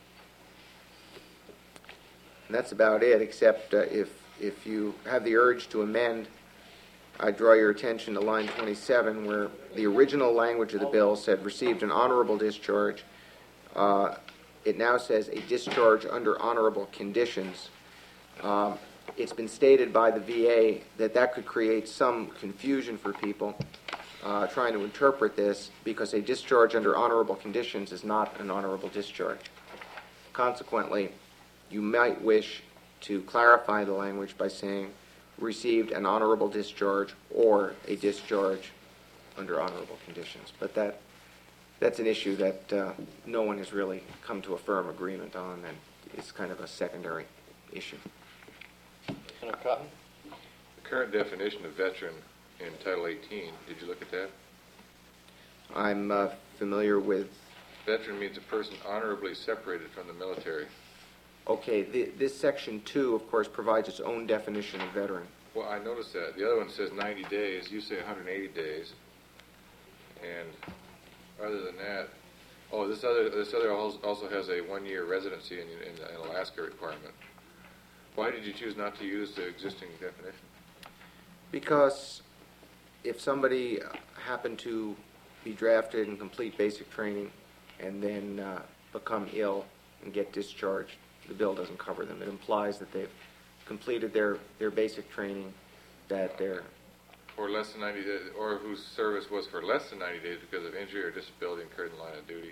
that's about it, except uh, if, if you have the urge to amend, I draw your attention to line twenty-seven, where the original language of the bill said received an honorable discharge. Uh, it now says a discharge under honorable conditions. Um, It's been stated by the V A that that could create some confusion for people uh, trying to interpret this, because a discharge under honorable conditions is not an honorable discharge. Consequently, you might wish to clarify the language by saying received an honorable discharge or a discharge under honorable conditions. But that that's an issue that uh, no one has really come to a firm agreement on, and it's kind of a secondary issue. Senator Cotton? The current definition of veteran in Title eighteen, did you look at that? I'm uh, familiar with... Veteran means a person honorably separated from the military. Okay, the, this Section two, of course, provides its own definition of veteran. Well, I noticed that. The other one says ninety days. You say one hundred eighty days. And other than that, oh, this other this other also has a one-year residency in, in, in Alaska requirement. Why did you choose not to use the existing definition? Because if somebody happened to be drafted and complete basic training and then uh, become ill and get discharged, the bill doesn't cover them. It implies that they've completed their, their basic training, that they're... Or less than ninety days, or whose service was for less than ninety days because of injury or disability incurred in the line of duty.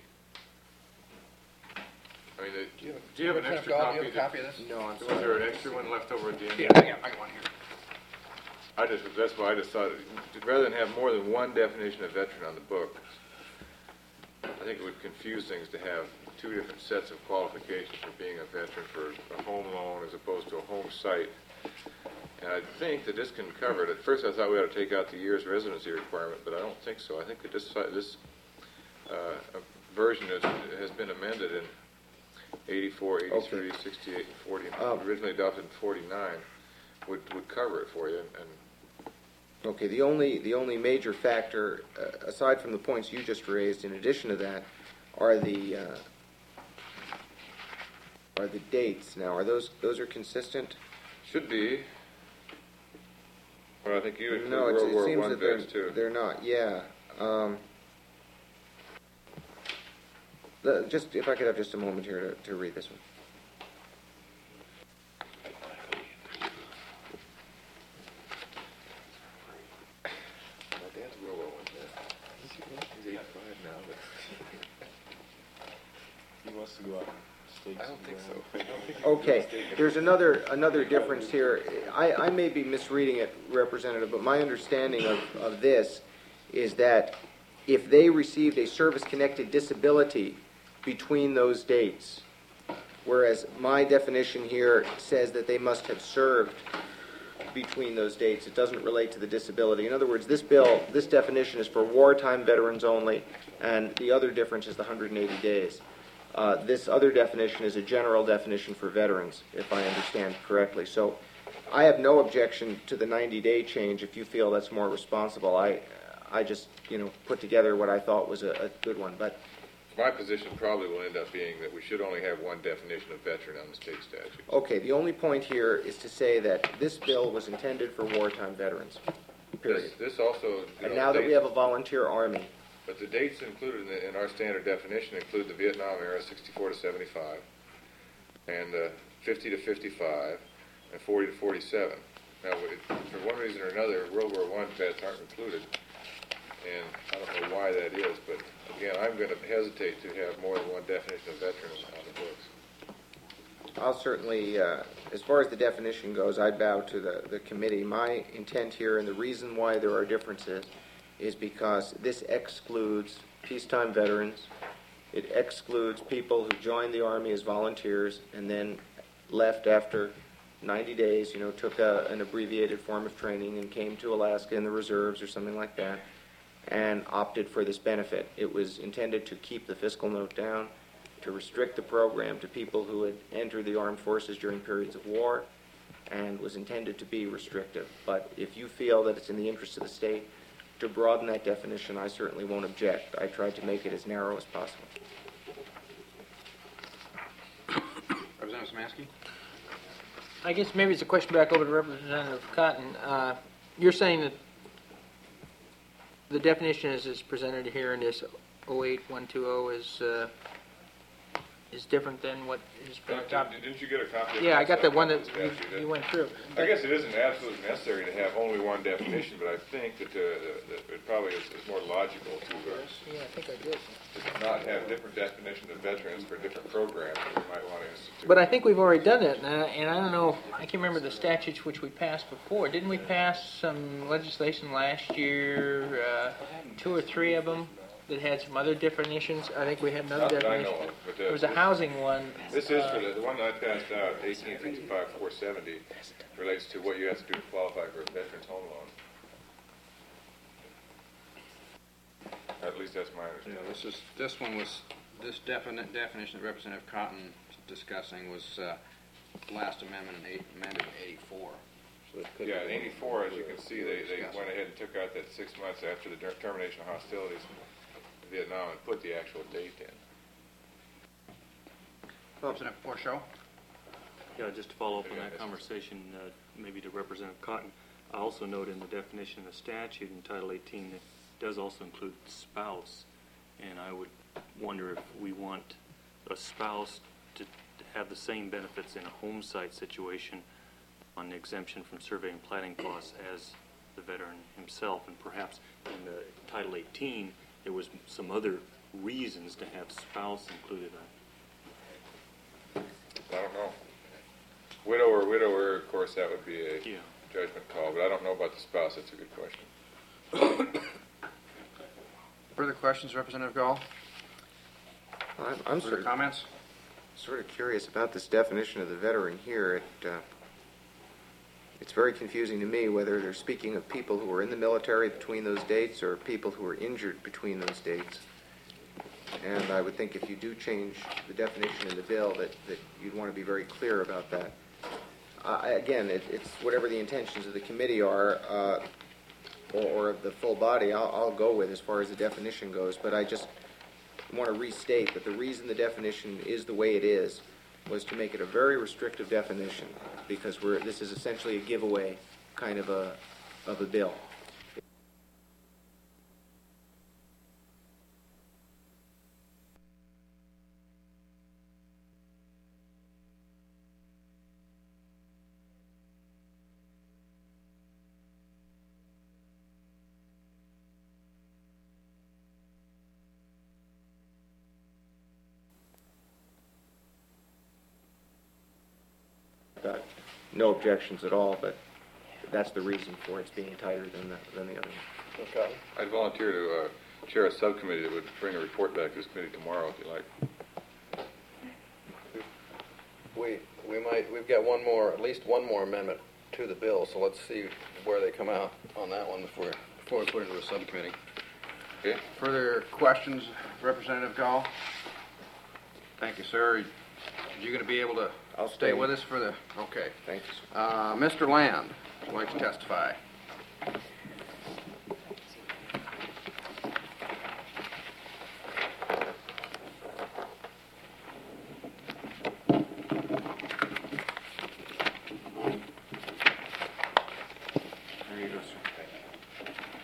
I mean, the, do, you have, do you have an extra copy? Do you have a copy of this? No, I'm Was sorry. there an extra one left over at the end? Yeah, I got, I got one here. I just, that's why I just thought, rather than have more than one definition of veteran on the book, I think it would confuse things to have two different sets of qualifications for being a veteran for a home loan as opposed to a home site. And I think that this can cover it. At first I thought we ought to take out the year's residency requirement, but I don't think so. I think that this, this uh, version is, has been amended in eighty-four, eighty-three, okay. sixty-eight, and forty, um, originally adopted in forty-nine, would, would cover it for you. And, and Okay, the only the only major factor, uh, aside from the points you just raised, in addition to that, are the uh, are the dates. Now, are those those are consistent? Should be. Well, I think you include no, it's, World it War seems One that they're, vets too. They're not. Yeah. Um, the, just if I could have just a moment here to, to read this one. To go out and I don't think so. I don't think Okay, there's another another difference here. I, I may be misreading it, Representative, but my understanding of, of this is that if they received a service-connected disability between those dates, whereas my definition here says that they must have served between those dates, it doesn't relate to the disability. In other words, this bill, this definition is for wartime veterans only, and the other difference is the one hundred eighty days. Uh, this other definition is a general definition for veterans, if I understand correctly. So I have no objection to the ninety-day change if you feel that's more responsible. I I just, you know, put together what I thought was a, a good one. But my position probably will end up being that we should only have one definition of veteran on the state statute. Okay, the only point here is to say that this bill was intended for wartime veterans, period. This, this also, you And know, now that we dates- have a volunteer army, but the dates included in, the, in our standard definition include the Vietnam era, sixty-four to seventy-five, and uh, fifty to fifty-five, and forty to forty-seven. Now, it, for one reason or another, World War One vets aren't included, and I don't know why that is, but again, I'm going to hesitate to have more than one definition of veteran on the books. I'll certainly, uh, as far as the definition goes, I'd bow to the, the committee. My intent here, and the reason why there are differences, is because this excludes peacetime veterans. It excludes people who joined the Army as volunteers and then left after ninety days, you know, took a, an abbreviated form of training and came to Alaska in the reserves or something like that and opted for this benefit. It was intended to keep the fiscal note down, to restrict the program to people who had entered the armed forces during periods of war, and was intended to be restrictive. But if you feel that it's in the interest of the state to broaden that definition, I certainly won't object. I tried to make it as narrow as possible. Representative Szymanski? I guess maybe it's a question back over to Representative Cotton. Uh, you're saying that the definition as is presented here in this oh eight one two oh is uh, is different than what is been adopted? Didn't you get a copy of Yeah, I this, got the uh, one that statute, you, eh? you went through. I guess it isn't absolutely necessary to have only one definition, but I think that, uh, that it probably is, is more logical to, uh, Yeah, I think I did. to not have different definitions of veterans for different programs that we might want to institute. But I think we've already done that, and I, and I don't know, I can't remember the statutes which we passed before. Didn't we pass some legislation last year, uh, two or three of them, that had some other definitions? I think we had another Not that I definition. know of, but, uh, There was a this- housing one. This is uh, for the, the one I passed out, eighteen fifty-five four seventy, relates to what you have to do to qualify for a veteran's home loan. At least that's my Yeah, understanding. this is, this one was, this definite definition that Representative Cotton was discussing was uh, last amendment in eight, amended in eighty-four. So it could Yeah, in be- eighty-four, as you can see, they, they Discussed. went ahead and took out that six months after the der- termination of hostilities in Vietnam and put the actual date in. Representative Porchon? Yeah, just to follow up on Yeah, that this is- conversation, uh, maybe to Representative Cotton, I also note in the definition of the statute in Title eighteen, it does also include spouse, and I would wonder if we want a spouse to to have the same benefits in a home site situation on the exemption from survey and planning costs as the veteran himself, and perhaps in the Title eighteen, there was some other reasons to have spouse included. I don't know. Widower, widower, of course, that would be a Yeah. judgment call, but I don't know about the spouse. That's a good question. Further questions, Representative Gall? I'm, I'm Further sort, of, comments? sort of curious about this definition of the veteran here. It, uh, it's very confusing to me whether they're speaking of people who were in the military between those dates or people who were injured between those dates. And I would think if you do change the definition in the bill that, that you'd want to be very clear about that. Uh, again, it, it's whatever the intentions of the committee are, uh, or, or of the full body, I'll, I'll go with as far as the definition goes. But I just want to restate that the reason the definition is the way it is was to make it a very restrictive definition, because we're, this is essentially a giveaway kind of a, of a bill. Got no objections at all, but that's the reason for its being tighter than the, than the other one. Okay. I'd volunteer to uh, chair a subcommittee that would bring a report back to this committee tomorrow, if you like. We, we might, we've got one more, at least one more amendment to the bill, so let's see where they come out on that one before, before we put it into a subcommittee. Okay? Further questions, Representative Gall? Thank you, sir. You going to be able to I'll stay stay. with us for the, okay. Thank you, sir. Uh, Mister Land would like to testify.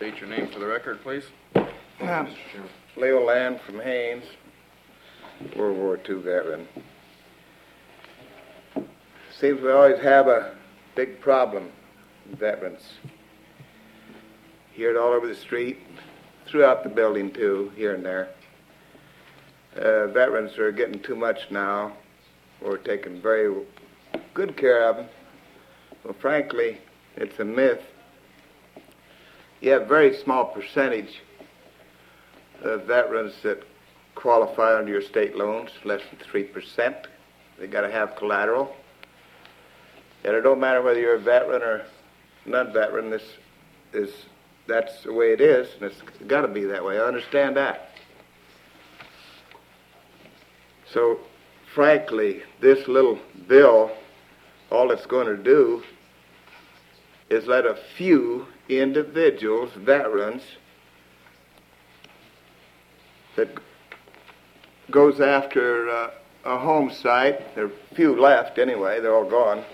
State your name for the record, please. Um, Leo Land from Haynes, World War Two veteran. Seems we always have a big problem with veterans. Hear it all over the street, throughout the building too, here and there. Uh, veterans are getting too much now. We're taking very good care of them. Well, frankly, it's a myth. You have a very small percentage of veterans that qualify under your state loans, less than three percent. They got to have collateral. And it don't matter whether you're a veteran or non-veteran, this is, that's the way it is, and it's got to be that way. I understand that. So, frankly, this little bill, all it's going to do is let a few individuals, veterans, that goes after uh, a home site. There are few left anyway, they're all gone.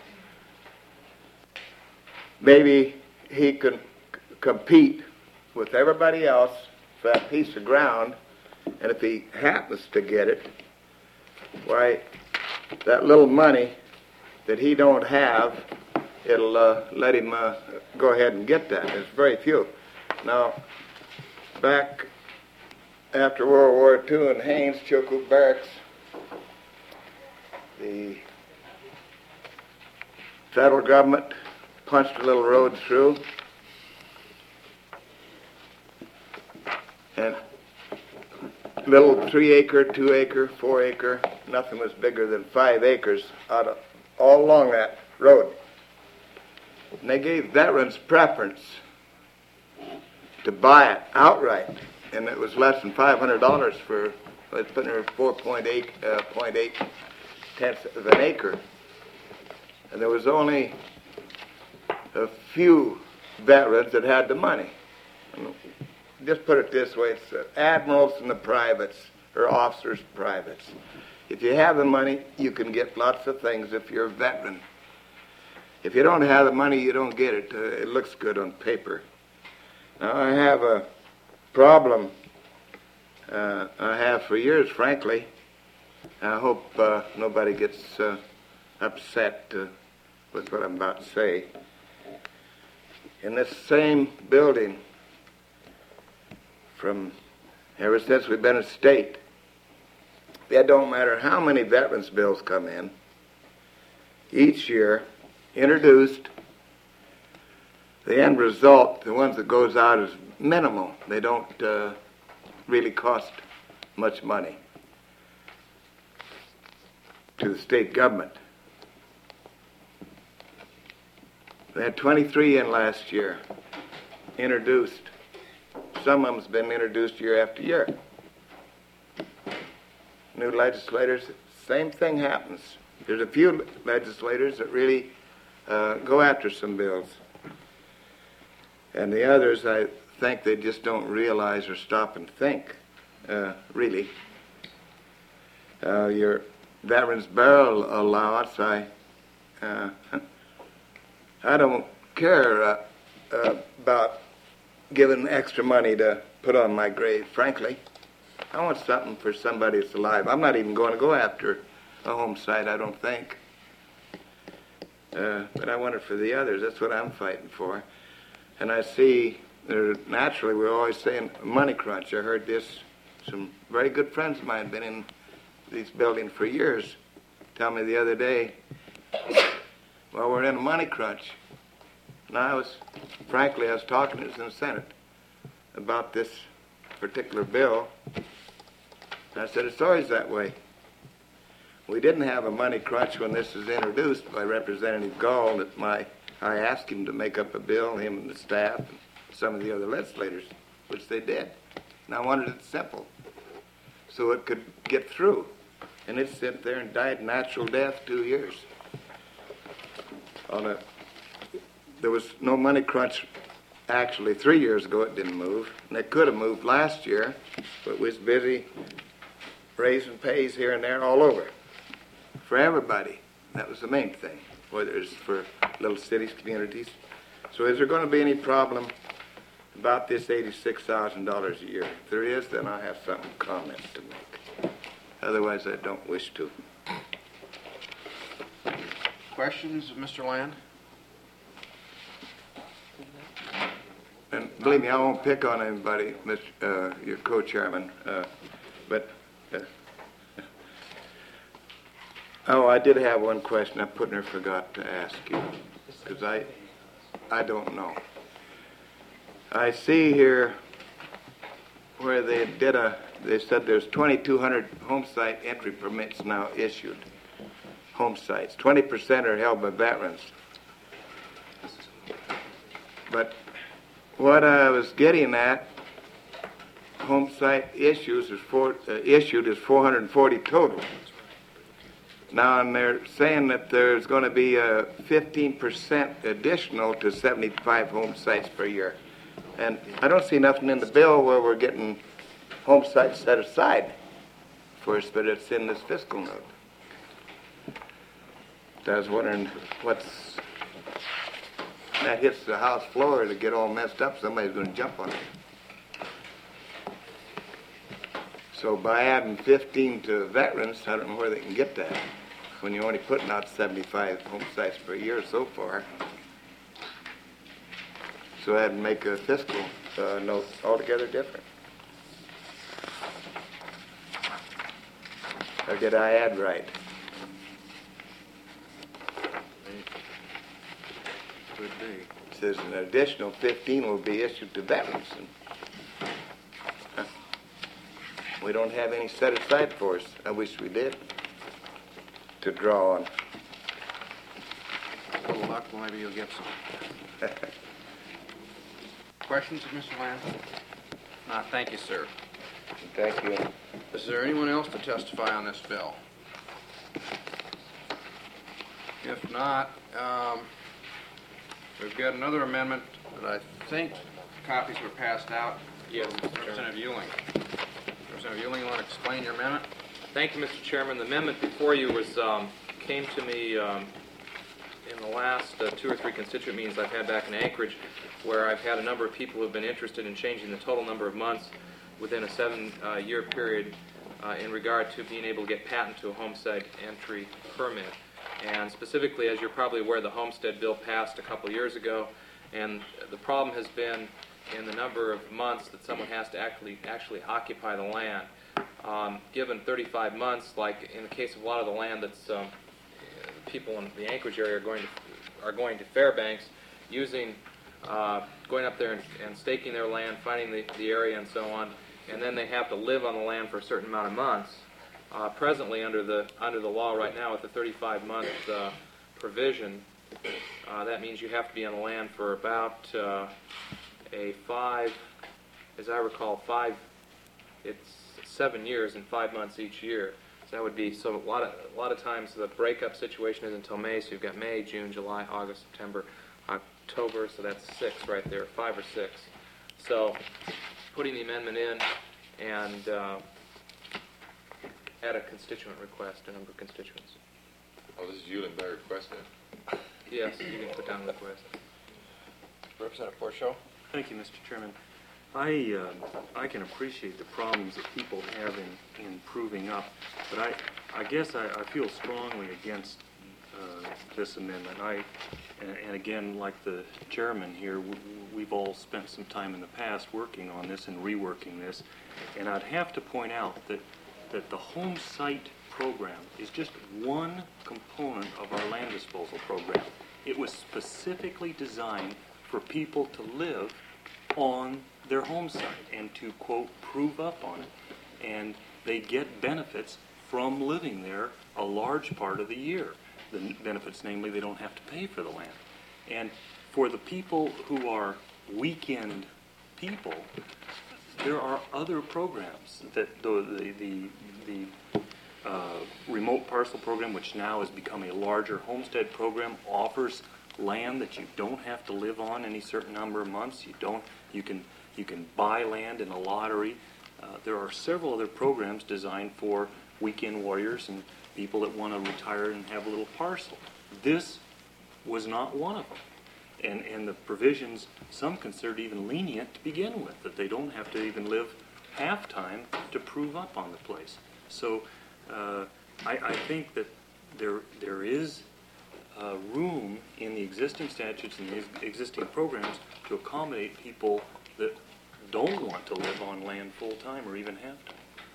Maybe he can c- compete with everybody else for that piece of ground, and if he happens to get it, why, that little money that he don't have, it'll uh, let him uh, go ahead and get that. There's very few. Now, back after World War Two in Haynes, Chilkoot Barracks, the federal government punched a little road through, and little three acre, two acre, four acre, nothing was bigger than five acres out of all along that road. And they gave veterans preference to buy it outright, and it was less than five hundred dollars for, let's put in four point eight, uh, point eight tenths of an acre. And there was only a few veterans that had the money. And just put it this way, it's the admirals and the privates, or officers and privates. If you have the money, you can get lots of things if you're a veteran. If you don't have the money, you don't get it. Uh, it looks good on paper. Now, I have a problem uh, I have for years, frankly. I hope uh, nobody gets uh, upset uh, with what I'm about to say. In this same building, from ever since we've been a state, it don't matter how many veterans bills come in, each year, introduced, the end result, the ones that goes out, is minimal. They don't uh, really cost much money to the state government. They had twenty-three in last year, introduced. Some of them's been introduced year after year. New legislators, same thing happens. There's a few legislators that really uh, go after some bills. And the others, I think they just don't realize or stop and think, uh, really. Uh, your veterans burial allowance, I, uh, I don't care uh, uh, about giving extra money to put on my grave, frankly. I want something for somebody that's alive. I'm not even going to go after a home site, I don't think. Uh, but I want it for the others. That's what I'm fighting for. And I see, uh, naturally, we're always saying money crunch. I heard this. Some very good friends of mine have been in these buildings for years tell me the other day, well, we're in a money crunch. And I was, frankly, I was talking, it was in the Senate, about this particular bill. And I said, it's always that way. We didn't have a money crunch when this was introduced by Representative Gall. That my, I asked him to make up a bill, him and the staff, and some of the other legislators, which they did. And I wanted it simple, so it could get through. And it sat there and died natural death two years. On a, there was no money crunch. Actually, three years ago it didn't move, and it could have moved last year, but was busy raising pays here and there all over for everybody. That was the main thing, whether it's for little cities, communities. So is there going to be any problem about this eighty-six thousand dollars a year? If there is, then I have some comments to make. Otherwise, I don't wish to. Questions of Mister Land? And believe me, I won't pick on anybody, Mister Uh, your co-chairman, uh, but, uh, oh, I did have one question I put and forgot to ask you, because I, I don't know. I see here where they did a, they said there's twenty-two hundred home site entry permits now issued, home sites. twenty percent are held by veterans. But what I was getting at, home site issues is four, uh, issued is four hundred forty total. Now, and they're saying that there's going to be a fifteen percent additional to seventy-five home sites per year. And I don't see nothing in the bill where we're getting home sites set aside for us, but it's in this fiscal note. So I was wondering what's, that hits the house floor to get all messed up, somebody's going to jump on it. So by adding fifteen to veterans, I don't know where they can get that when you're only putting out seventy-five home sites per year so far. So that'd make a fiscal uh, note altogether different. Or did I add right? Could be. It says an additional fifteen will be issued to veterans. And, huh, we don't have any set aside for us. I wish we did to draw on. A little luck, well, maybe you'll get some. Questions of Mister Land? Uh, thank you, sir. Thank you. Is there anyone else to testify on this bill? If not, um, we've got another amendment that I think copies were passed out. Yes, Representative Euling. Representative Euling, you want to explain your amendment? Thank you, Mister Chairman. The amendment before you was um, came to me um, in the last uh, two or three constituent meetings I've had back in Anchorage, where I've had a number of people who have been interested in changing the total number of months within a seven-year uh, period uh, in regard to being able to get patent to a homestead entry permit. And specifically, as you're probably aware, the Homestead Bill passed a couple years ago, and the problem has been in the number of months that someone has to actually actually occupy the land. Um, given thirty-five months, like in the case of a lot of the land that's um, people in the Anchorage area are going to are going to Fairbanks, using uh, going up there and, and staking their land, finding the, the area and so on, and then they have to live on the land for a certain amount of months. Uh, presently, under the under the law right now, with the thirty-five month uh, provision, uh, that means you have to be on the land for about uh, a five, as I recall, five. It's seven years and five months each year. So that would be so a lot of a lot of times the breakup situation is until May. So you've got May, June, July, August, September, October. So that's six right there, five or six. So putting the amendment in and uh, add a constituent request, a number of constituents. Oh, this is Euling by request then? Yes, you can put down the request. Representative Porchot. Thank you, Mister Chairman. I uh, I can appreciate the problems that people have in, in proving up, but I I guess I, I feel strongly against uh, this amendment. I and, and again, like the chairman here, we, we've all spent some time in the past working on this and reworking this, and I'd have to point out that that the home site program is just one component of our land disposal program. It was specifically designed for people to live on their home site and to, quote, prove up on it. And they get benefits from living there a large part of the year. The benefits, namely, they don't have to pay for the land. And for the people who are weekend people, there are other programs that the, the, the, the uh, remote parcel program, which now has become a larger homestead program, offers land that you don't have to live on any certain number of months. You don't, you can, you can buy land in a lottery. Uh, there are several other programs designed for weekend warriors and people that want to retire and have a little parcel. This was not one of them. And, and the provisions, some considered even lenient to begin with, that they don't have to even live half-time to prove up on the place. So uh, I, I think that there there is uh, room in the existing statutes and the ex- existing programs to accommodate people that don't want to live on land full-time or even half-time.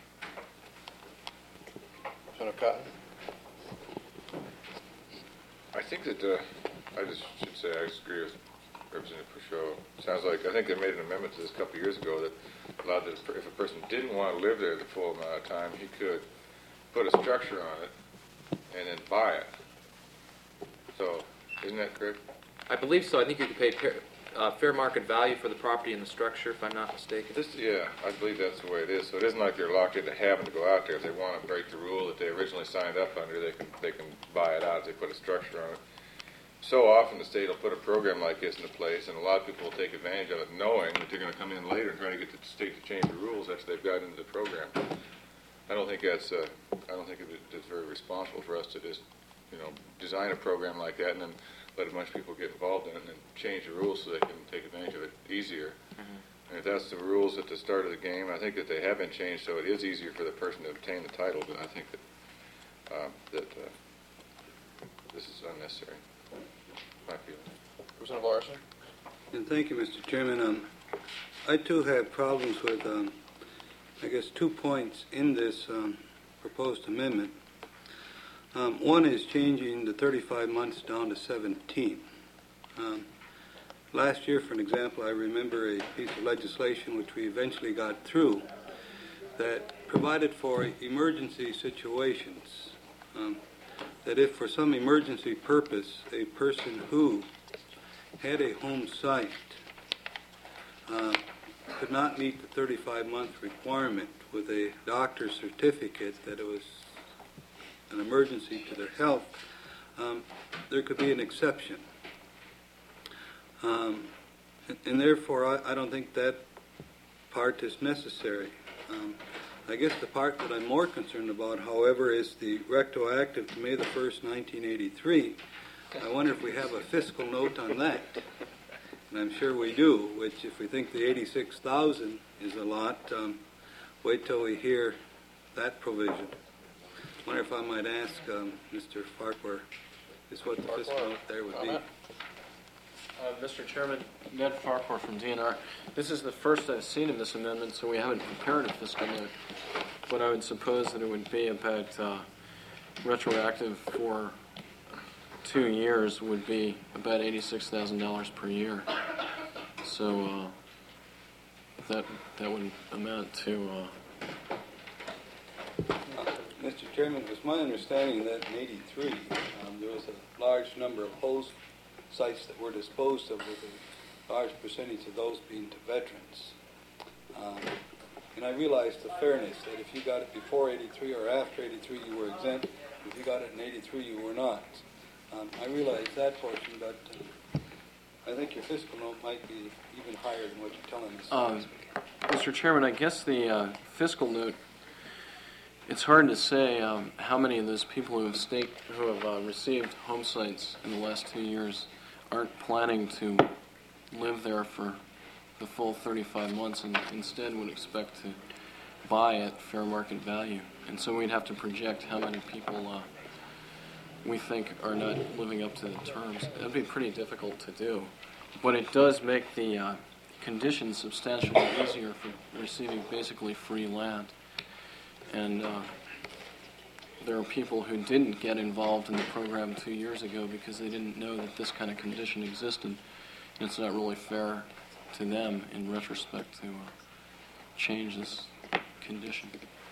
Senator Cotton? I think that, uh, I just should say, I agree with Representative Peugeot. Sounds like, I think they made an amendment to this a couple of years ago that allowed that if a person didn't want to live there the full amount of time, he could put a structure on it and then buy it. So, isn't that correct? I believe so. I think you could pay fair, uh, fair market value for the property and the structure, if I'm not mistaken. This, yeah, I believe that's the way it is. So it isn't like they're locked into having to go out there. If they want to break the rule that they originally signed up under, they can they can buy it out if they put a structure on it. So often the state will put a program like this into place, and a lot of people will take advantage of it, knowing that they're going to come in later and try to get the state to change the rules after they've got into the program. I don't think that's uh, I don't think it's very responsible for us to just you know design a program like that and then let a bunch of people get involved in it and then change the rules so they can take advantage of it easier. Mm-hmm. And if that's the rules at the start of the game, I think that they have been changed so it is easier for the person to obtain the title. But I think that uh, that uh, this is unnecessary. My feeling. Representative Larson? And thank you, Mister Chairman. Um, I too have problems with, um, I guess, two points in this um, proposed amendment. Um, one is changing the thirty-five months down to seventeen. Um, last year, for an example, I remember a piece of legislation which we eventually got through that provided for emergency situations. Um, that if for some emergency purpose a person who had a home site uh, could not meet the thirty-five month requirement with a doctor's certificate that it was an emergency to their health, um, there could be an exception. Um, and, and therefore, I, I don't think that part is necessary. Um, I guess the part that I'm more concerned about, however, is the retroactive to May the first, nineteen eighty-three. I wonder if we have a fiscal note on that. And I'm sure we do, which if we think the eighty-six thousand is a lot, um, wait till we hear that provision. I wonder if I might ask um, Mister Farquhar just what the fiscal note there would be. Uh, Mister Chairman, Ned Farquhar from D N R. This is the first I've seen of this amendment, so we haven't prepared a fiscal note. But I would suppose that it would be about uh, retroactive for two years would be about eighty-six thousand dollars per year. So uh, that that would amount to. Uh, Mister Chairman, it was my understanding that in eighty-three um, there was a large number of host sites that were disposed of, with a large percentage of those being to veterans. Um, and I realized the fairness that if you got it before eighty-three or after eighty-three, you were exempt. If you got it in eighty-three, you were not. Um, I realize that portion, but uh, I think your fiscal note might be even higher than what you're telling us. Um, Mister Chairman, I guess the uh, fiscal note, it's hard to say um, how many of those people who have staked, who have uh, received home sites in the last two years aren't planning to live there for the full thirty-five months and instead would expect to buy at fair market value. And so we'd have to project how many people uh, we think are not living up to the terms. That'd be pretty difficult to do. But it does make the uh, conditions substantially easier for receiving basically free land. And uh, there are people who didn't get involved in the program two years ago because they didn't know that this kind of condition existed. And it's not really fair to them in retrospect to uh, change this condition.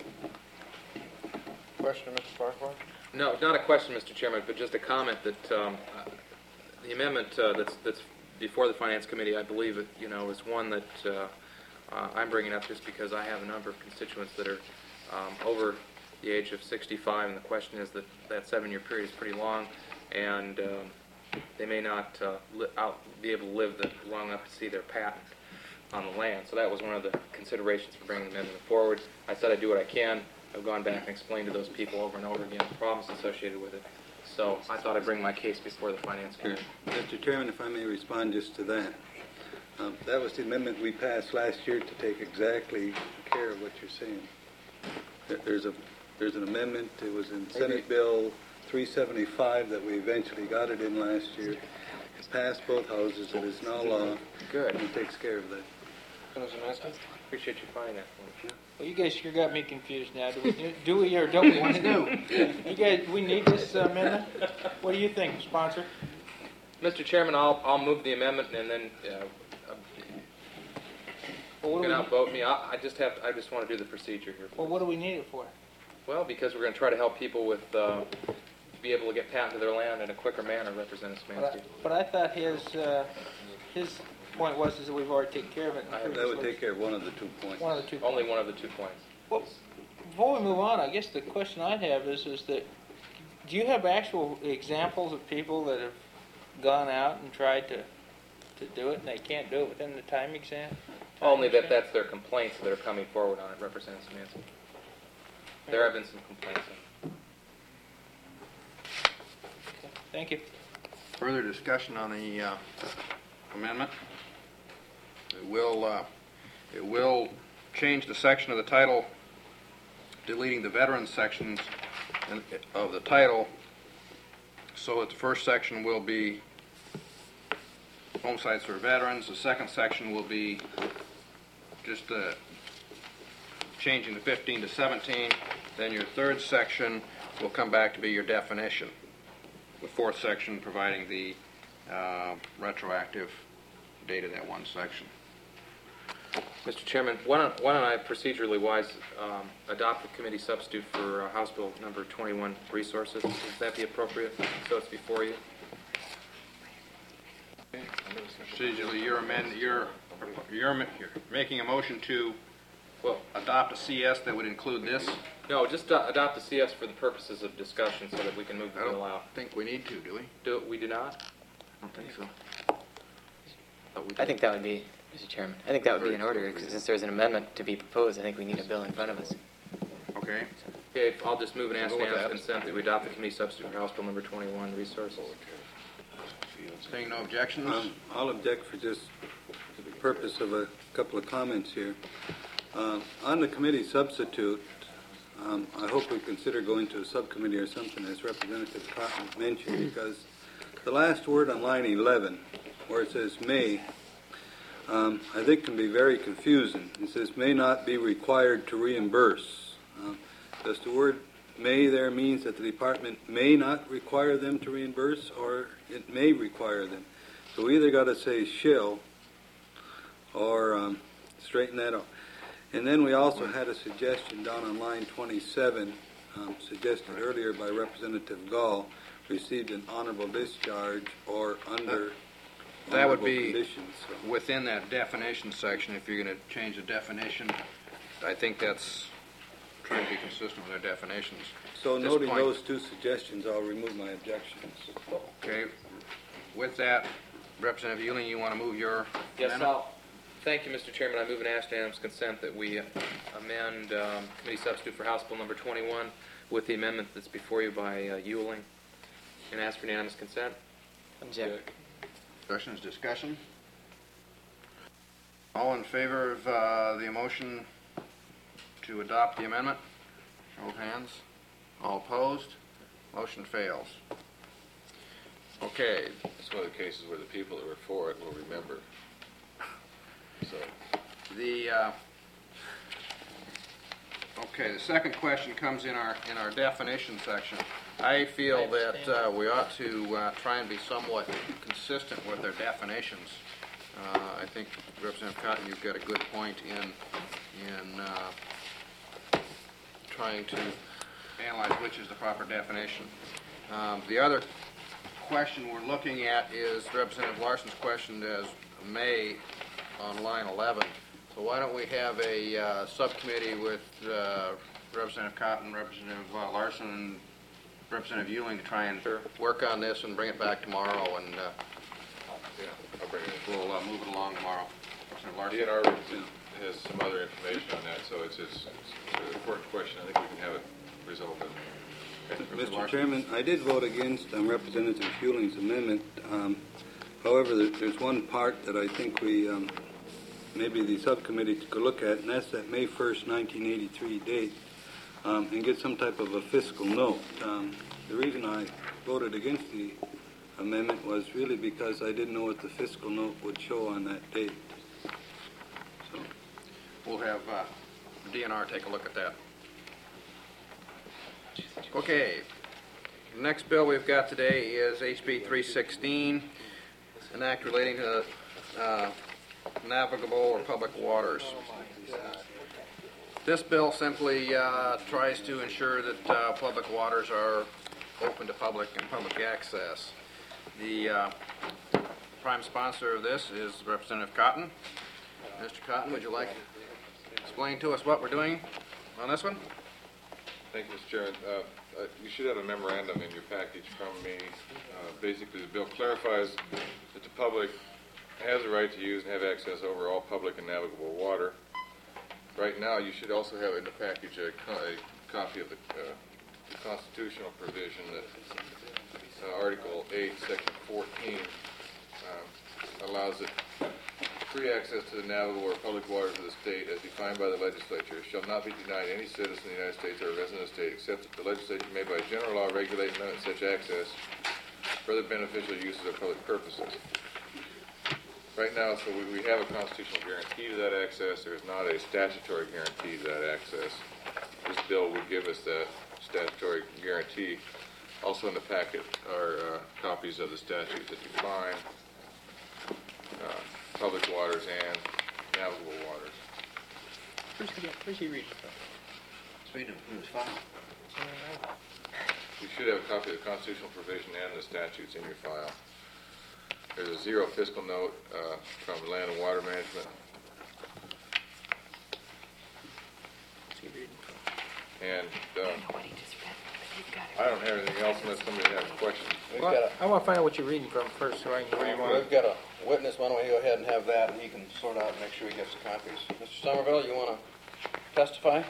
Question, Mister Farquhar? No, not a question, Mister Chairman, but just a comment that um, uh, the amendment uh, that's that's before the Finance Committee, I believe, it, you know, is one that uh, uh, I'm bringing up just because I have a number of constituents that are um, over the age of sixty-five, and the question is that that seven-year period is pretty long, and um, they may not uh, li- out, be able to live the, long enough to see their patent on the land. So that was one of the considerations for bringing the amendment forward. I said I'd do what I can. I've gone back and explained to those people over and over again the problems associated with it. So I thought I'd bring my case before the Finance Sure. Committee. Mister Chairman, if I may respond just to that. Um, That was the amendment we passed last year to take exactly care of what you're saying. There- There's a, there's an amendment, it was in Senate Bill three seventy-five that we eventually got it in last year. It passed both houses, it is now law. Good. And it takes care of that. Appreciate you finding that for me. Well, you guys sure got me confused now. Do we, do- do we or don't we want to do? You guys, we need this uh, amendment? What do you think, sponsor? Mister Chairman, I'll, I'll move the amendment and then, uh, Well, you what can do we, outvote me. I, I just have, I just want to do the procedure here. well, what do we need it for? Well, because we're going to try to help people with, uh, be able to get patent to their land in a quicker manner, Representative But I, Szymanski. but I thought his, uh, his point was is that we've already taken care of it. in the I- That previous would one. take care of one of the two points. One of the two. Only one of the two points. Well, before we move on, I guess the question I'd have is, is that, do you have actual examples of people that have gone out and tried to, to do it and they can't do it within the time exam? Only that that's their complaints that are coming forward on it, Representative Szymanski. There have been some complaints. Thank you. Further discussion on the uh, amendment? It will, uh, it will change the section of the title, deleting the veterans sections in- of the title, so that the first section will be home sites for veterans, the second section will be just uh, changing the fifteen to seventeen, then your third section will come back to be your definition. The fourth section providing the uh, retroactive date of that one section. Mister Chairman, why don't, why don't I procedurally wise um, adopt the committee substitute for uh, House Bill number twenty-one, resources? Would that be appropriate? So it's before you? Procedurally, you're amend, you're, you're ma- you're making a motion to Well, adopt a C S that would include this? no, just uh, adopt the C S for the purposes of discussion so that we can move the I bill don't out. think we need to, do we? Do, we do not? I don't think so. Thought we I did. think that would be, Mister Chairman, I think that would be in order, because since there's an amendment to be proposed, I think we need a bill in front of us. Okay. Okay, I'll just move and ask Go with unanimous that. consent that we adopt the committee substitute for House Bill number twenty-one, resources. Seeing no objections? Um, I'll object for just the purpose of a couple of comments here. Uh, On the committee substitute, um, I hope we consider going to a subcommittee or something, as Representative Cotton mentioned, because the last word on line eleven, where it says may, um, I think can be very confusing. It says may not be required to reimburse. Um, Does the word may there means that the department may not require them to reimburse, or it may require them? So we either got to say shall or um, straighten that out. And then we also had a suggestion down on line twenty-seven, um, suggested earlier by Representative Gall, received an honorable discharge or under That would honorable be conditions. So within that definition section. If you're going to change the definition, I think that's trying to be consistent with our definitions. So At this noting point- those two suggestions, I'll remove my objections. Okay. With that, Representative Euling, you want to move your Yes, amendment? I'll, thank you, Mister Chairman. I move and ask unanimous consent that we uh, amend um, committee substitute for House Bill number twenty-one with the amendment that's before you by uh, Euling, and ask for unanimous consent. Object. Questions, discussion? All in favor of uh, the motion to adopt the amendment? Show of hands. All opposed? Motion fails. Okay. It's one of the cases where the people that were for it will remember. So, The, uh, okay, the second question comes in our, in our definition section. I feel that uh, we ought to uh, try and be somewhat consistent with our definitions. Uh, I think, Representative Cotton, you've got a good point in, in uh, trying to analyze which is the proper definition. Um, The other question we're looking at is Representative Larson's question as may on line eleven. So why don't we have a uh, subcommittee with uh, Representative Cotton, Representative uh, Larson, and Representative Euling to try and work on this and bring it back tomorrow, and uh, yeah, I'll bring it in. we'll uh, move it along tomorrow. Representative Larson? D N R has some other information on that, so it's, it's, it's an important question. I think we can have it resolved. Mister Chairman, I did vote against um, Representative Hewling's amendment. Um, however, there, there's one part that I think we, um, maybe the subcommittee could look at, and that's that May first, nineteen eighty-three date, um, and get some type of a fiscal note. Um, the reason I voted against the amendment was really because I didn't know what the fiscal note would show on that date. So, We'll have uh, D N R take a look at that. Okay, the next bill we've got today is H B three sixteen, an act relating to uh, navigable or public waters. This bill simply uh, tries to ensure that uh, public waters are open to public and public access. The uh, prime sponsor of this is Representative Cotton. Mister Cotton, would you like to explain to us what we're doing on this one? Thank you, Mister Chairman. Uh, uh, you should have a memorandum in your package from me. Uh, basically, the bill clarifies that the public has the right to use and have access over all public and navigable water. Right now, you should also have in the package a, co a copy of the, uh, the constitutional provision that uh, Article eight, Section fourteen uh, allows it. Free access to the navigable or public waters of the state, as defined by the legislature, shall not be denied any citizen of the United States or a resident of the state, except that the legislature may by general law regulate and limit such access for the beneficial uses of public purposes. Right now, so we, we have a constitutional guarantee to that access. There is not a statutory guarantee to that access. This bill would give us that statutory guarantee. Also in the packet are uh, copies of the statutes that define uh, public waters and navigable waters. Where's he reading from? It's reading from his file. You should have a copy of the constitutional provision and the statutes in your file. There's a zero fiscal note uh, from Land and Water Management. And uh, I don't have anything else unless somebody has questions. We've Well, got a, I want to find out what you're reading from first, so I can read we've got a witness. Why don't we go ahead and have that, and he can sort out and make sure he gets the copies. Mister Somerville, you want to testify?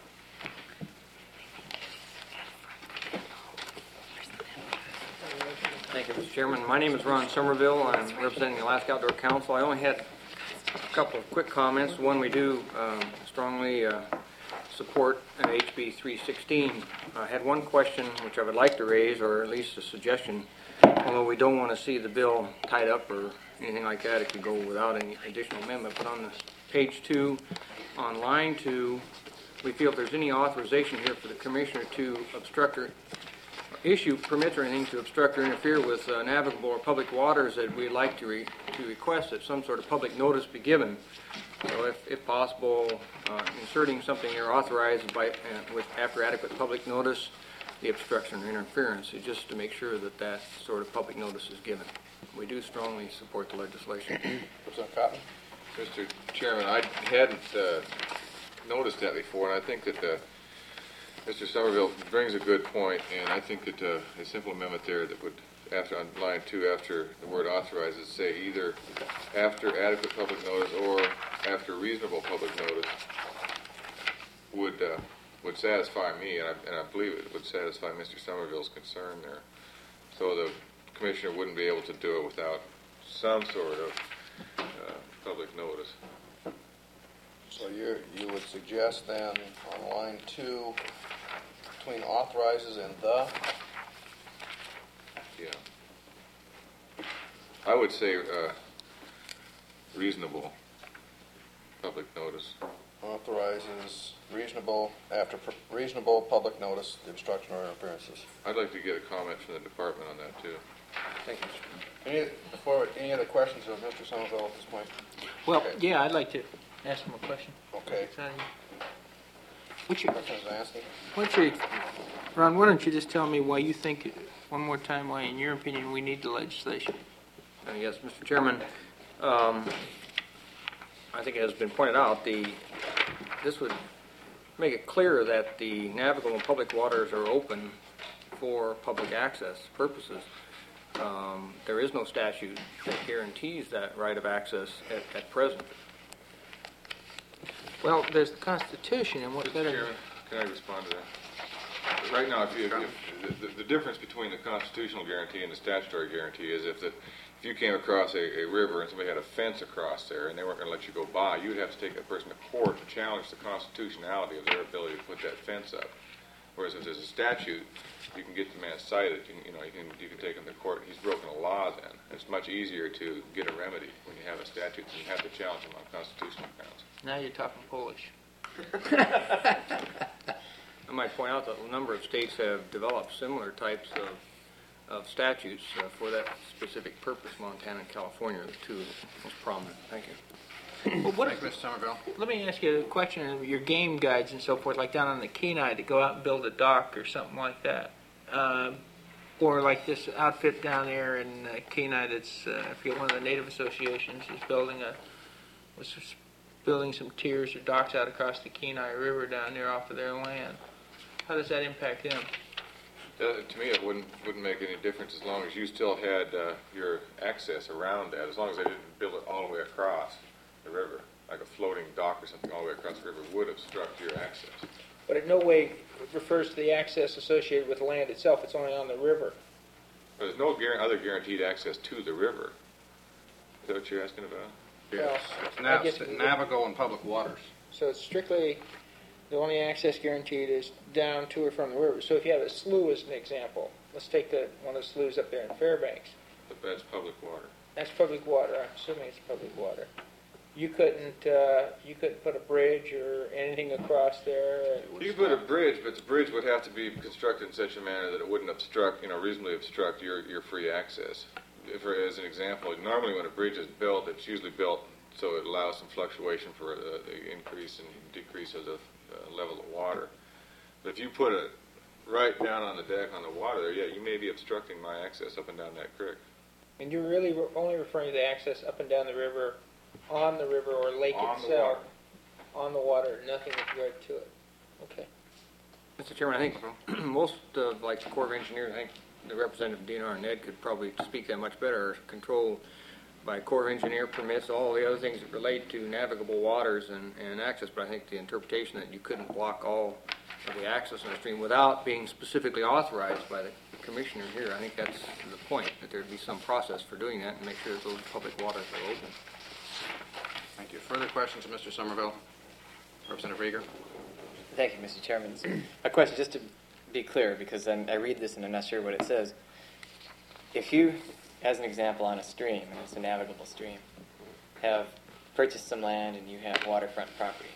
Thank you, Mister Chairman. My name is Ron Somerville. I'm representing the Alaska Outdoor Council. I only had a couple of quick comments. One, we do um, strongly uh, support H B three sixteen. I had one question which I would like to raise, or at least a suggestion. Although we don't want to see the bill tied up or anything like that, it could go without any additional amendment. But on the page two, on line two, we feel if there's any authorization here for the commissioner to obstruct or issue permits or anything to obstruct or interfere with uh, navigable or public waters, that we'd like to, re to request that some sort of public notice be given. So if, if possible, uh, inserting something here authorized by, uh, with after adequate public notice, the obstruction or interference, just to make sure that that sort of public notice is given. We do strongly support the legislation. Representative Cotton? Mister Chairman, I hadn't uh, noticed that before, and I think that uh, Mister Somerville brings a good point, and I think that uh, a simple amendment there that would, after on line two, after the word authorizes, say either after adequate public notice or after reasonable public notice would uh, would satisfy me, and I, and I believe it would satisfy Mister Somerville's concern there. So the commissioner wouldn't be able to do it without some sort of uh, public notice. So you you would suggest then on line two, between authorizes and the? Yeah. I would say uh, reasonable public notice. Authorizes reasonable, after pr reasonable public notice, the obstruction or interferences. I'd like to get a comment from the department on that, too. Thank you, Mister Any, before, any other questions of Mister Somerville at this point? Well, Okay. yeah, I'd like to ask him a question. Okay. What's your, Representative Zansky? what's your, Ron, why don't you just tell me why you think, one more time, why, in your opinion, we need the legislation? Uh, yes, Mister Chairman. Um, I think it has been pointed out, the this would make it clear that the navigable and public waters are open for public access purposes. Um, there is no statute that guarantees that right of access at, at present. Well, there's the Constitution, and what Mister better... Chairman, can I respond to that? Right now, if, you, if the, the difference between the constitutional guarantee and the statutory guarantee is if the, if you came across a, a river and somebody had a fence across there and they weren't going to let you go by, you would have to take that person to court and challenge the constitutionality of their ability to put that fence up. Whereas if there's a statute, you can get the man cited. You, you know, you can you can take him to court. He's broken a law. Then it's much easier to get a remedy when you have a statute than you have to challenge him on constitutional grounds. Now you're talking Polish. I might point out that a number of states have developed similar types of, of statutes uh, for that specific purpose. Montana and California are the two most prominent. Thank you. Well, what Thank you, Mister Somerville. Let me ask you a question of your game guides and so forth, like down on the Kenai to go out and build a dock or something like that. Um, or like this outfit down there in uh, Kenai that's, uh, I forget, one of the native associations is building a, was building some tiers or docks out across the Kenai River down there off of their land. How does that impact them? Uh, to me, it wouldn't wouldn't make any difference as long as you still had uh, your access around that. As long as they didn't build it all the way across the river, like a floating dock or something all the way across the river would obstruct your access. But in no way refers to the access associated with the land itself. It's only on the river. But there's no guar- other guaranteed access to the river. Is that what you're asking about? Well, It's I nav- guess it's we- navigable in public waters. So it's strictly, the only access guaranteed is down to or from the river. So if you have a slough as an example, let's take the one of the sloughs up there in Fairbanks. But that's public water. That's public water. I'm assuming it's public water. You couldn't, uh, you couldn't put a bridge or anything across there. You could put a bridge, but the bridge would have to be constructed in such a manner that it wouldn't obstruct, you know, reasonably obstruct your, your free access. If, as an example, normally when a bridge is built, it's usually built so it allows some fluctuation for uh, the increase and decrease of the uh, level of water. But if you put it right down on the deck on the water there, yeah, you may be obstructing my access up and down that creek. And you're really re- only referring to the access up and down the river, on the river or lake On the itself, water. on the water, nothing with regard to it. Okay. Mister Chairman, I think most of, like, the Corps of Engineers, I think the representative D N R Ned could probably speak that much better, control by Corps of Engineer permits, all the other things that relate to navigable waters and, and access, but I think the interpretation that you couldn't block all of the access on the stream without being specifically authorized by the commissioner here, I think that's the point, that there'd be some process for doing that and make sure that those public waters are open. Thank you. Further questions of Mister Somerville? Representative Rieger? Thank you, Mister Chairman. A question, just to be clear, because I'm, I read this and I'm not sure what it says. If you, as an example, on a stream, and it's a navigable stream, have purchased some land and you have waterfront property,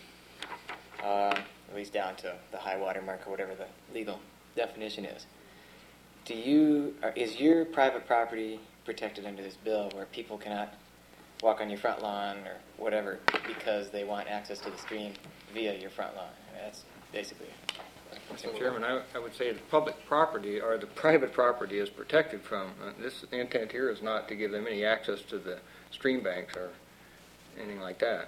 uh, at least down to the high water mark or whatever the legal definition is, do you, or is your private property protected under this bill where people cannot walk on your front lawn or whatever because they want access to the stream via your front lawn? That's basically it. Mister Chairman, I, I would say the public property or the private property is protected from. Uh, this the intent here is not to give them any access to the stream banks or anything like that.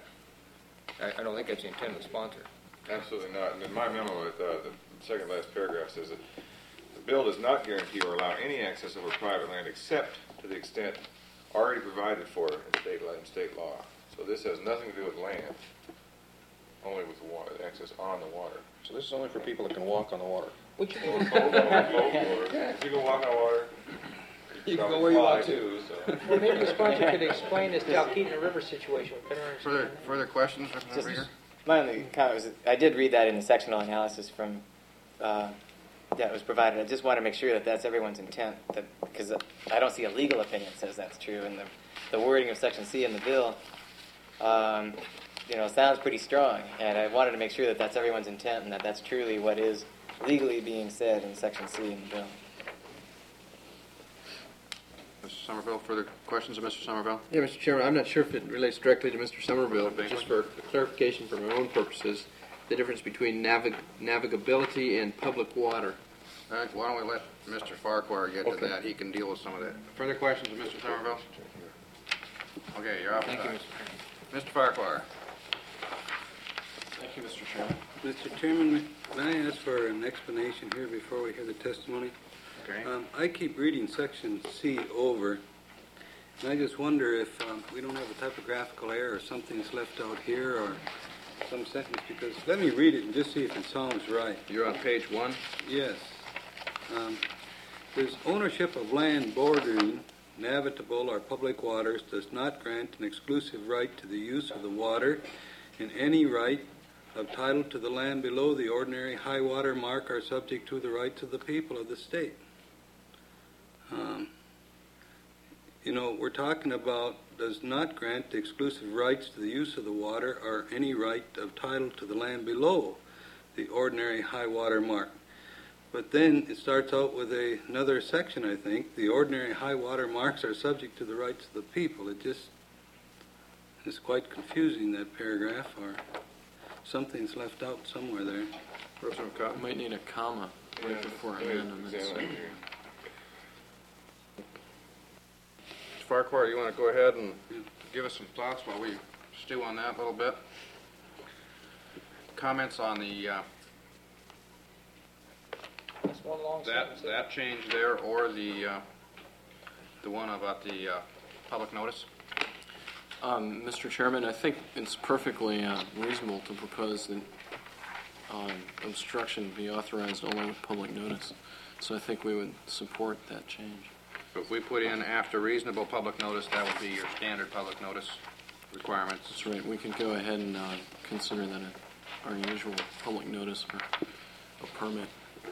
I, I don't think that's the intent of the sponsor. Absolutely not. And in my memo, uh, the second last paragraph says that the bill does not guarantee or allow any access over private land except to the extent already provided for in state, in state law. So this has nothing to do with land, only with the water, the access on the water. So this is only for people that can walk on the water. Which Boat, boat, boat, or if you can walk on water, You can probably go where you fly want to. too, so. Well, maybe the sponsor could explain this Talkeetna River situation. We better understand Further, that. further questions, Representative Just- Rieger? My only comment was, I did read that in the sectional analysis from uh, that was provided. I just want to make sure that that's everyone's intent, that because I don't see a legal opinion that says that's true, and the, the wording of Section C in the bill, um, you know, sounds pretty strong, and I wanted to make sure that that's everyone's intent and that that's truly what is legally being said in Section C in the bill. Mister Somerville, further questions of Mister Somerville? Yeah, Mister Chairman, I'm not sure if it relates directly to Mister Somerville, but just for clarification for my own purposes, the difference between navig- navigability and public water. All right, why don't we let Mister Farquhar get Okay. to that? He can deal with some of that. Further questions of Mister Somerville? Okay, you're off. Thank you, time. Mister Chairman. Mister Farquhar. Thank you, Mister Chairman. Mister Chairman, may I ask for an explanation here before we hear the testimony? Okay. Um, I keep reading section C over, and I just wonder if um, we don't have a typographical error or something's left out here or some sentence, because let me read it and just see if it sounds right. You're on page one. Yes. Um, There's ownership of land bordering navigable or public waters does not grant an exclusive right to the use of the water, and any right of title to the land below the ordinary high water mark are subject to the rights of the people of the state. Um, you know, we're talking about does not grant exclusive rights to the use of the water or any right of title to the land below the ordinary high water mark. But then it starts out with a, another section, I think. The ordinary high water marks are subject to the rights of the people. It just is quite confusing, that paragraph, or something's left out somewhere there. Representative We might need a comma right before amendments. Mister Farquhar, you want to go ahead and give us some thoughts while we stew on that a little bit? Comments on the uh, that that change there, or the uh, the one about the uh, public notice? Um, Mister Chairman, I think it's perfectly uh, reasonable to propose that um, obstruction be authorized along with public notice. So I think we would support that change. If we put in after reasonable public notice, that would be your standard public notice requirements. That's right. We could go ahead and uh, consider that a, our usual public notice for a permit.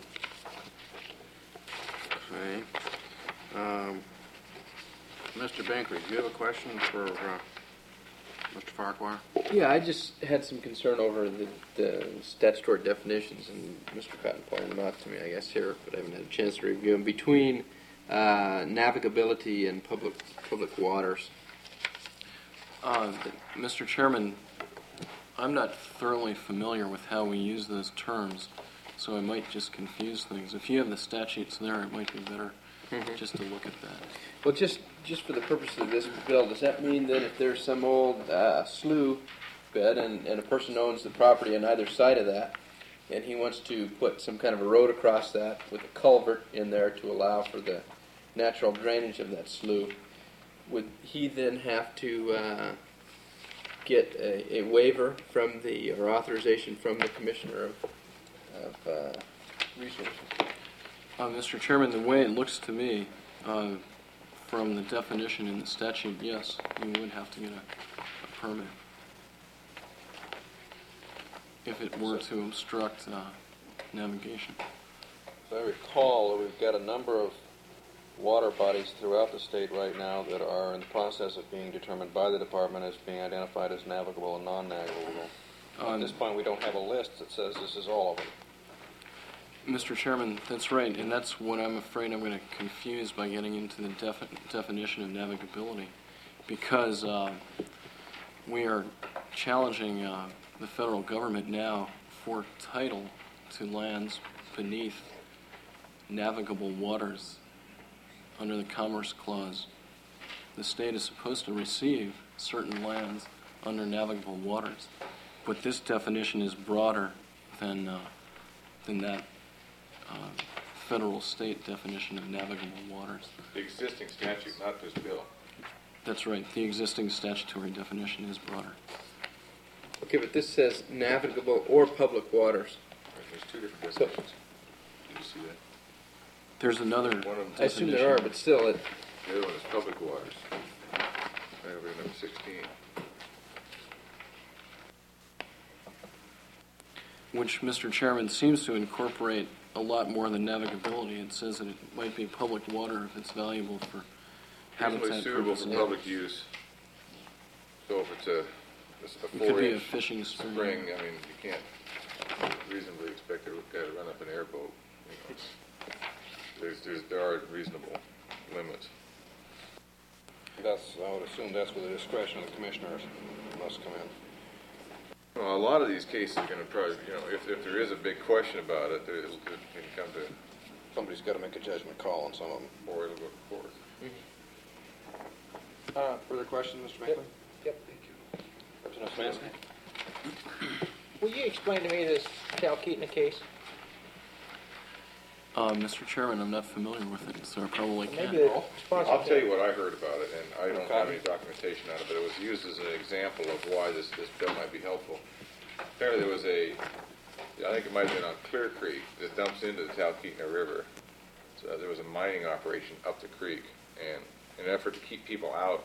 Okay. Um, Mister Bankery, do you have a question for uh, Mister Farquhar? Yeah, I just had some concern over the, the statutory definitions, and Mister Cotton pointed them out to me, I guess, here, but I haven't had a chance to review them. Between uh, navigability and public public waters. Uh, Mister Chairman, I'm not thoroughly familiar with how we use those terms, so I might just confuse things. If you have the statutes there, it might be better Mhm. just to look at that. Well, just just for the purpose of this bill, does that mean that if there's some old uh, slough bed and, and a person owns the property on either side of that, and he wants to put some kind of a road across that with a culvert in there to allow for the natural drainage of that slough, would he then have to uh, get a, a waiver from the, or authorization from the Commissioner of, of uh, Resources? Uh, Mister Chairman, the way it looks to me, uh, from the definition in the statute, yes, you would have to get a, a permit if it were to obstruct uh, navigation. As I recall, we've got a number of water bodies throughout the state right now that are in the process of being determined by the department as being identified as navigable and non-navigable. Um, At this point, we don't have a list that says this is all of them. Mister Chairman, that's right, and that's what I'm afraid I'm going to confuse by getting into the defi- definition of navigability, because uh, we are challenging uh, the federal government now for title to lands beneath navigable waters under the Commerce Clause. The state is supposed to receive certain lands under navigable waters, but this definition is broader than uh, than that uh, federal state definition of navigable waters. The existing statute, not this bill. That's right. The existing statutory definition is broader. Okay, but this says navigable or public waters. There's two different So- definitions. Did you see that? There's another One of them, I assume there are, but still, it, the other one is public waters. Right over number sixteen. which, Mister Chairman, seems to incorporate a lot more than navigability. It says that it might be public water if it's valuable for Reasonably habitat suitable for purposes. public use. So if it's a, it's a It could be a four-inch fishing spring. spring, I mean, you can't reasonably expect a guy to run up an airboat. You know, it's, there's, there's, there are reasonable limits. That's, I would assume that's with the discretion of the commissioners must come in. Well, a lot of these cases are going to probably, you know, if, if there is a big question about it, there, it'll, it can come to, Somebody's got to make a judgment call on some of them. or it'll go to court. Uh, further questions, Mister Bankley? Yep. Representative Smansky? Will you explain to me this Talkeetna case? Uh, Mister Chairman, I'm not familiar with it, so I probably can't. Maybe the sponsor I'll tell can. you what I heard about it, and I don't have any documentation on it, but it was used as an example of why this, this bill might be helpful. Apparently there was a, I think it might have been on Clear Creek, that dumps into the Talkeetna River, uh, there was a mining operation up the creek, and in an effort to keep people out,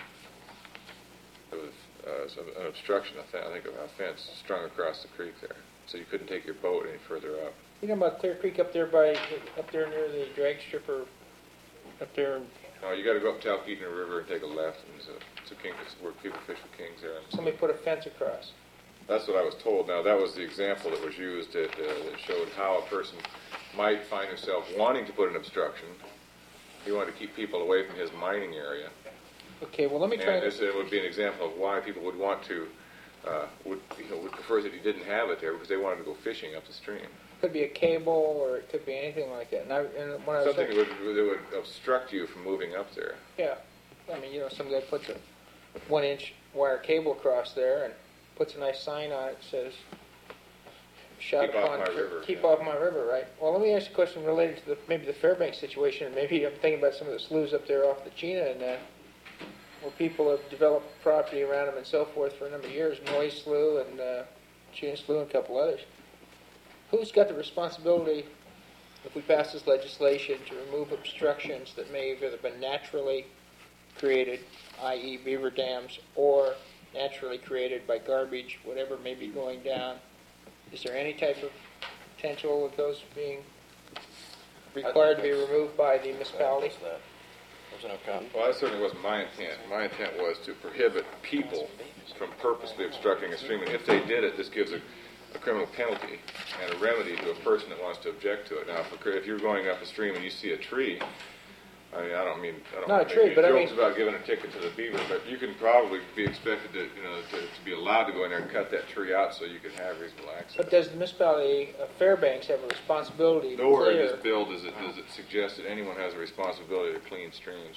there was uh, some, an obstruction, I thi- I think, of a fence strung across the creek there, so you couldn't take your boat any further up. You know about Clear Creek up there by, up there near the drag stripper, up there? No, you got to go up Talkeetna River and take a left, and it's a, it's a king, it's where people fish for kings there. Somebody put a fence across. That's what I was told. Now, that was the example that was used that, uh, that showed how a person might find himself wanting to put an obstruction. He wanted to keep people away from his mining area. Okay, well, let me try And to... this uh, would be an example of why people would want to, uh, would, you know, would prefer that he didn't have it there because they wanted to go fishing up the stream. Could be a cable, or it could be anything like that. And, I, and when I was Something that would, that would obstruct you from moving up there. Yeah, I mean, you know, some guy puts a one-inch wire cable across there and puts a nice sign on it that says, "Shot Keep off upon, my river." keep Yeah. off my river," right? Well, let me ask you a question related to the, maybe the Fairbanks situation, and maybe I'm thinking about some of the sloughs up there off the Chena and that, where people have developed property around them and so forth for a number of years, Noise Slough and uh, Chena Slough and a couple others. Who's got the responsibility, if we pass this legislation, to remove obstructions that may have either been naturally created, that is beaver dams, or naturally created by garbage, whatever may be going down? Is there any type of potential of those being required to be removed by the municipality? Well, that certainly wasn't my intent. My intent was to prohibit people from purposely obstructing a stream. And if they did it, this gives a, a criminal penalty and a remedy to a person that wants to object to it. Now, if, if you're going up a stream and you see a tree, I mean, I don't mean, I don't Not a make tree, any but I jokes mean- about giving a ticket to the beaver, but you can probably be expected to, you know, to, to be allowed to go in there and cut that tree out so you can have reasonable access. But does the municipality of Fairbanks have a responsibility to Nowhere in clear? this bill does it, does it suggest that anyone has a responsibility to clean streams.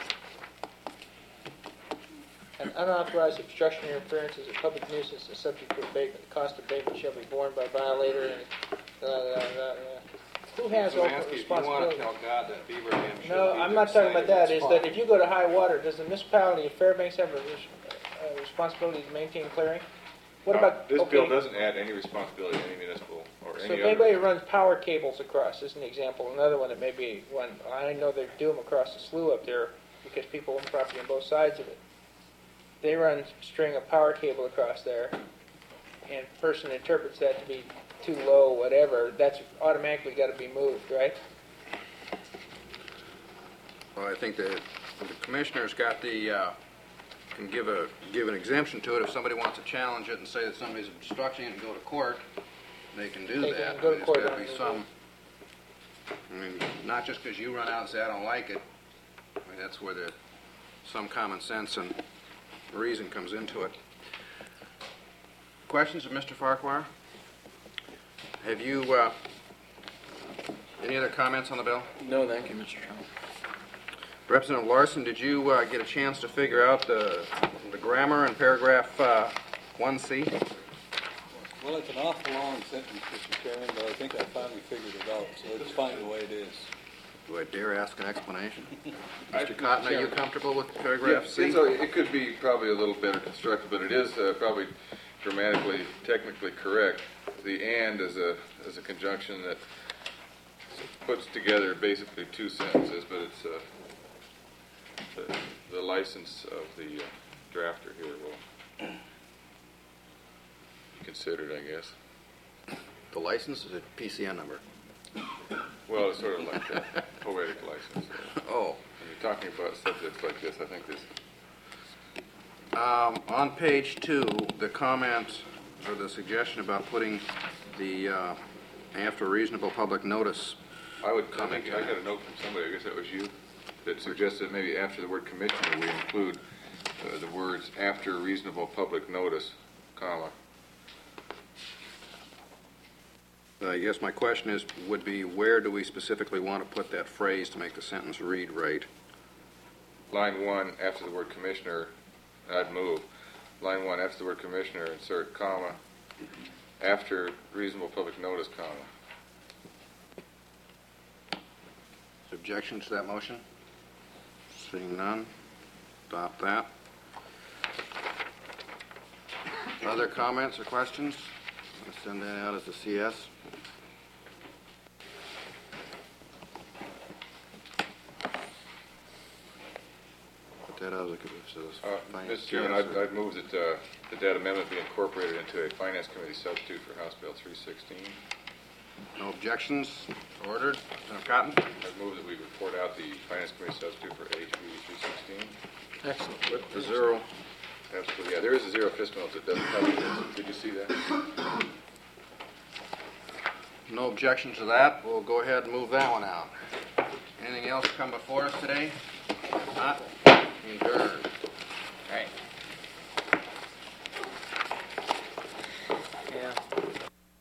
An unauthorized obstruction or interference is a public nuisance and subject to abatement. The cost of abatement shall be borne by violator and da, da, da, da, da. Who has So ultimate ask you, if you want responsibility? to tell God that beaver dam should No, be I'm not talking about that. decided Is on that spot. if you go to high water, does the municipality of Fairbanks have a, res- a responsibility to maintain clearing? What Uh, about, This okay, bill doesn't add any responsibility to any municipal or so any if other. anybody runs power cables across, this is an example, another one that may be one, I know they do them across the slough up there because people own property on both sides of it. They run string of power cable across there, and a person interprets that to be too low, whatever, that's automatically got to be moved, right? Well, I think that the commissioner's got the, uh, can give a, give an exemption to it. If somebody wants to challenge it and say that somebody's obstructing it and go to court, they can do They can that. go to There's court got to on be it. some, I mean, not just because you run out and say, I don't like it. I mean, that's where the, some common sense and reason comes into it. Questions of Mister Farquhar? Have you, uh, any other comments on the bill? No, thank you, Mister Chairman. Representative Larson, did you uh, get a chance to figure out the, the grammar in paragraph uh, one C? Well, it's an awful long sentence, Mister Chairman, but I think I finally figured it out, so it's fine the way it is. Do I dare ask an explanation? I- Mister Cotton, are you comfortable with paragraph Yeah, C? it's a- it could be probably a little better constructed, but it is uh, probably grammatically, technically correct. The "and" is a is a conjunction that puts together basically two sentences, but it's uh, the, the license of the uh, drafter here will be considered, I guess. The license is a P C N number. Well, it's sort of like a poetic license. Oh. When you're talking about subjects like this, I think this. Um, on page two, the comment or the suggestion about putting the uh, after reasonable public notice. I would, I think, I got a note from somebody, I guess that was you, that suggested maybe after the word commissioner, we include uh, the words after reasonable public notice, comma. I guess my question is, would be, where do we specifically want to put that phrase to make the sentence read right? Line one, after the word commissioner, I'd move. Line one, after the word commissioner, insert comma, after reasonable public notice, comma. Objection to that motion? Seeing none, adopt that. Other comments or questions? I'll send that out as a C S. Public Service. Uh, Finance Mister Chairman, Chair. I'd, I'd move that uh, the debt amendment be incorporated into a Finance Committee substitute for House Bill three sixteen. No objections? Ordered. Senator Cotton? I'd move that we report out the Finance Committee substitute for H B three sixteen. Excellent. With the zero. Absolutely, yeah, there is a zero fiscal note that doesn't cover this. Did you see that? No objection to that. We'll go ahead and move that one out. Anything else come before us today? If not, adjourned.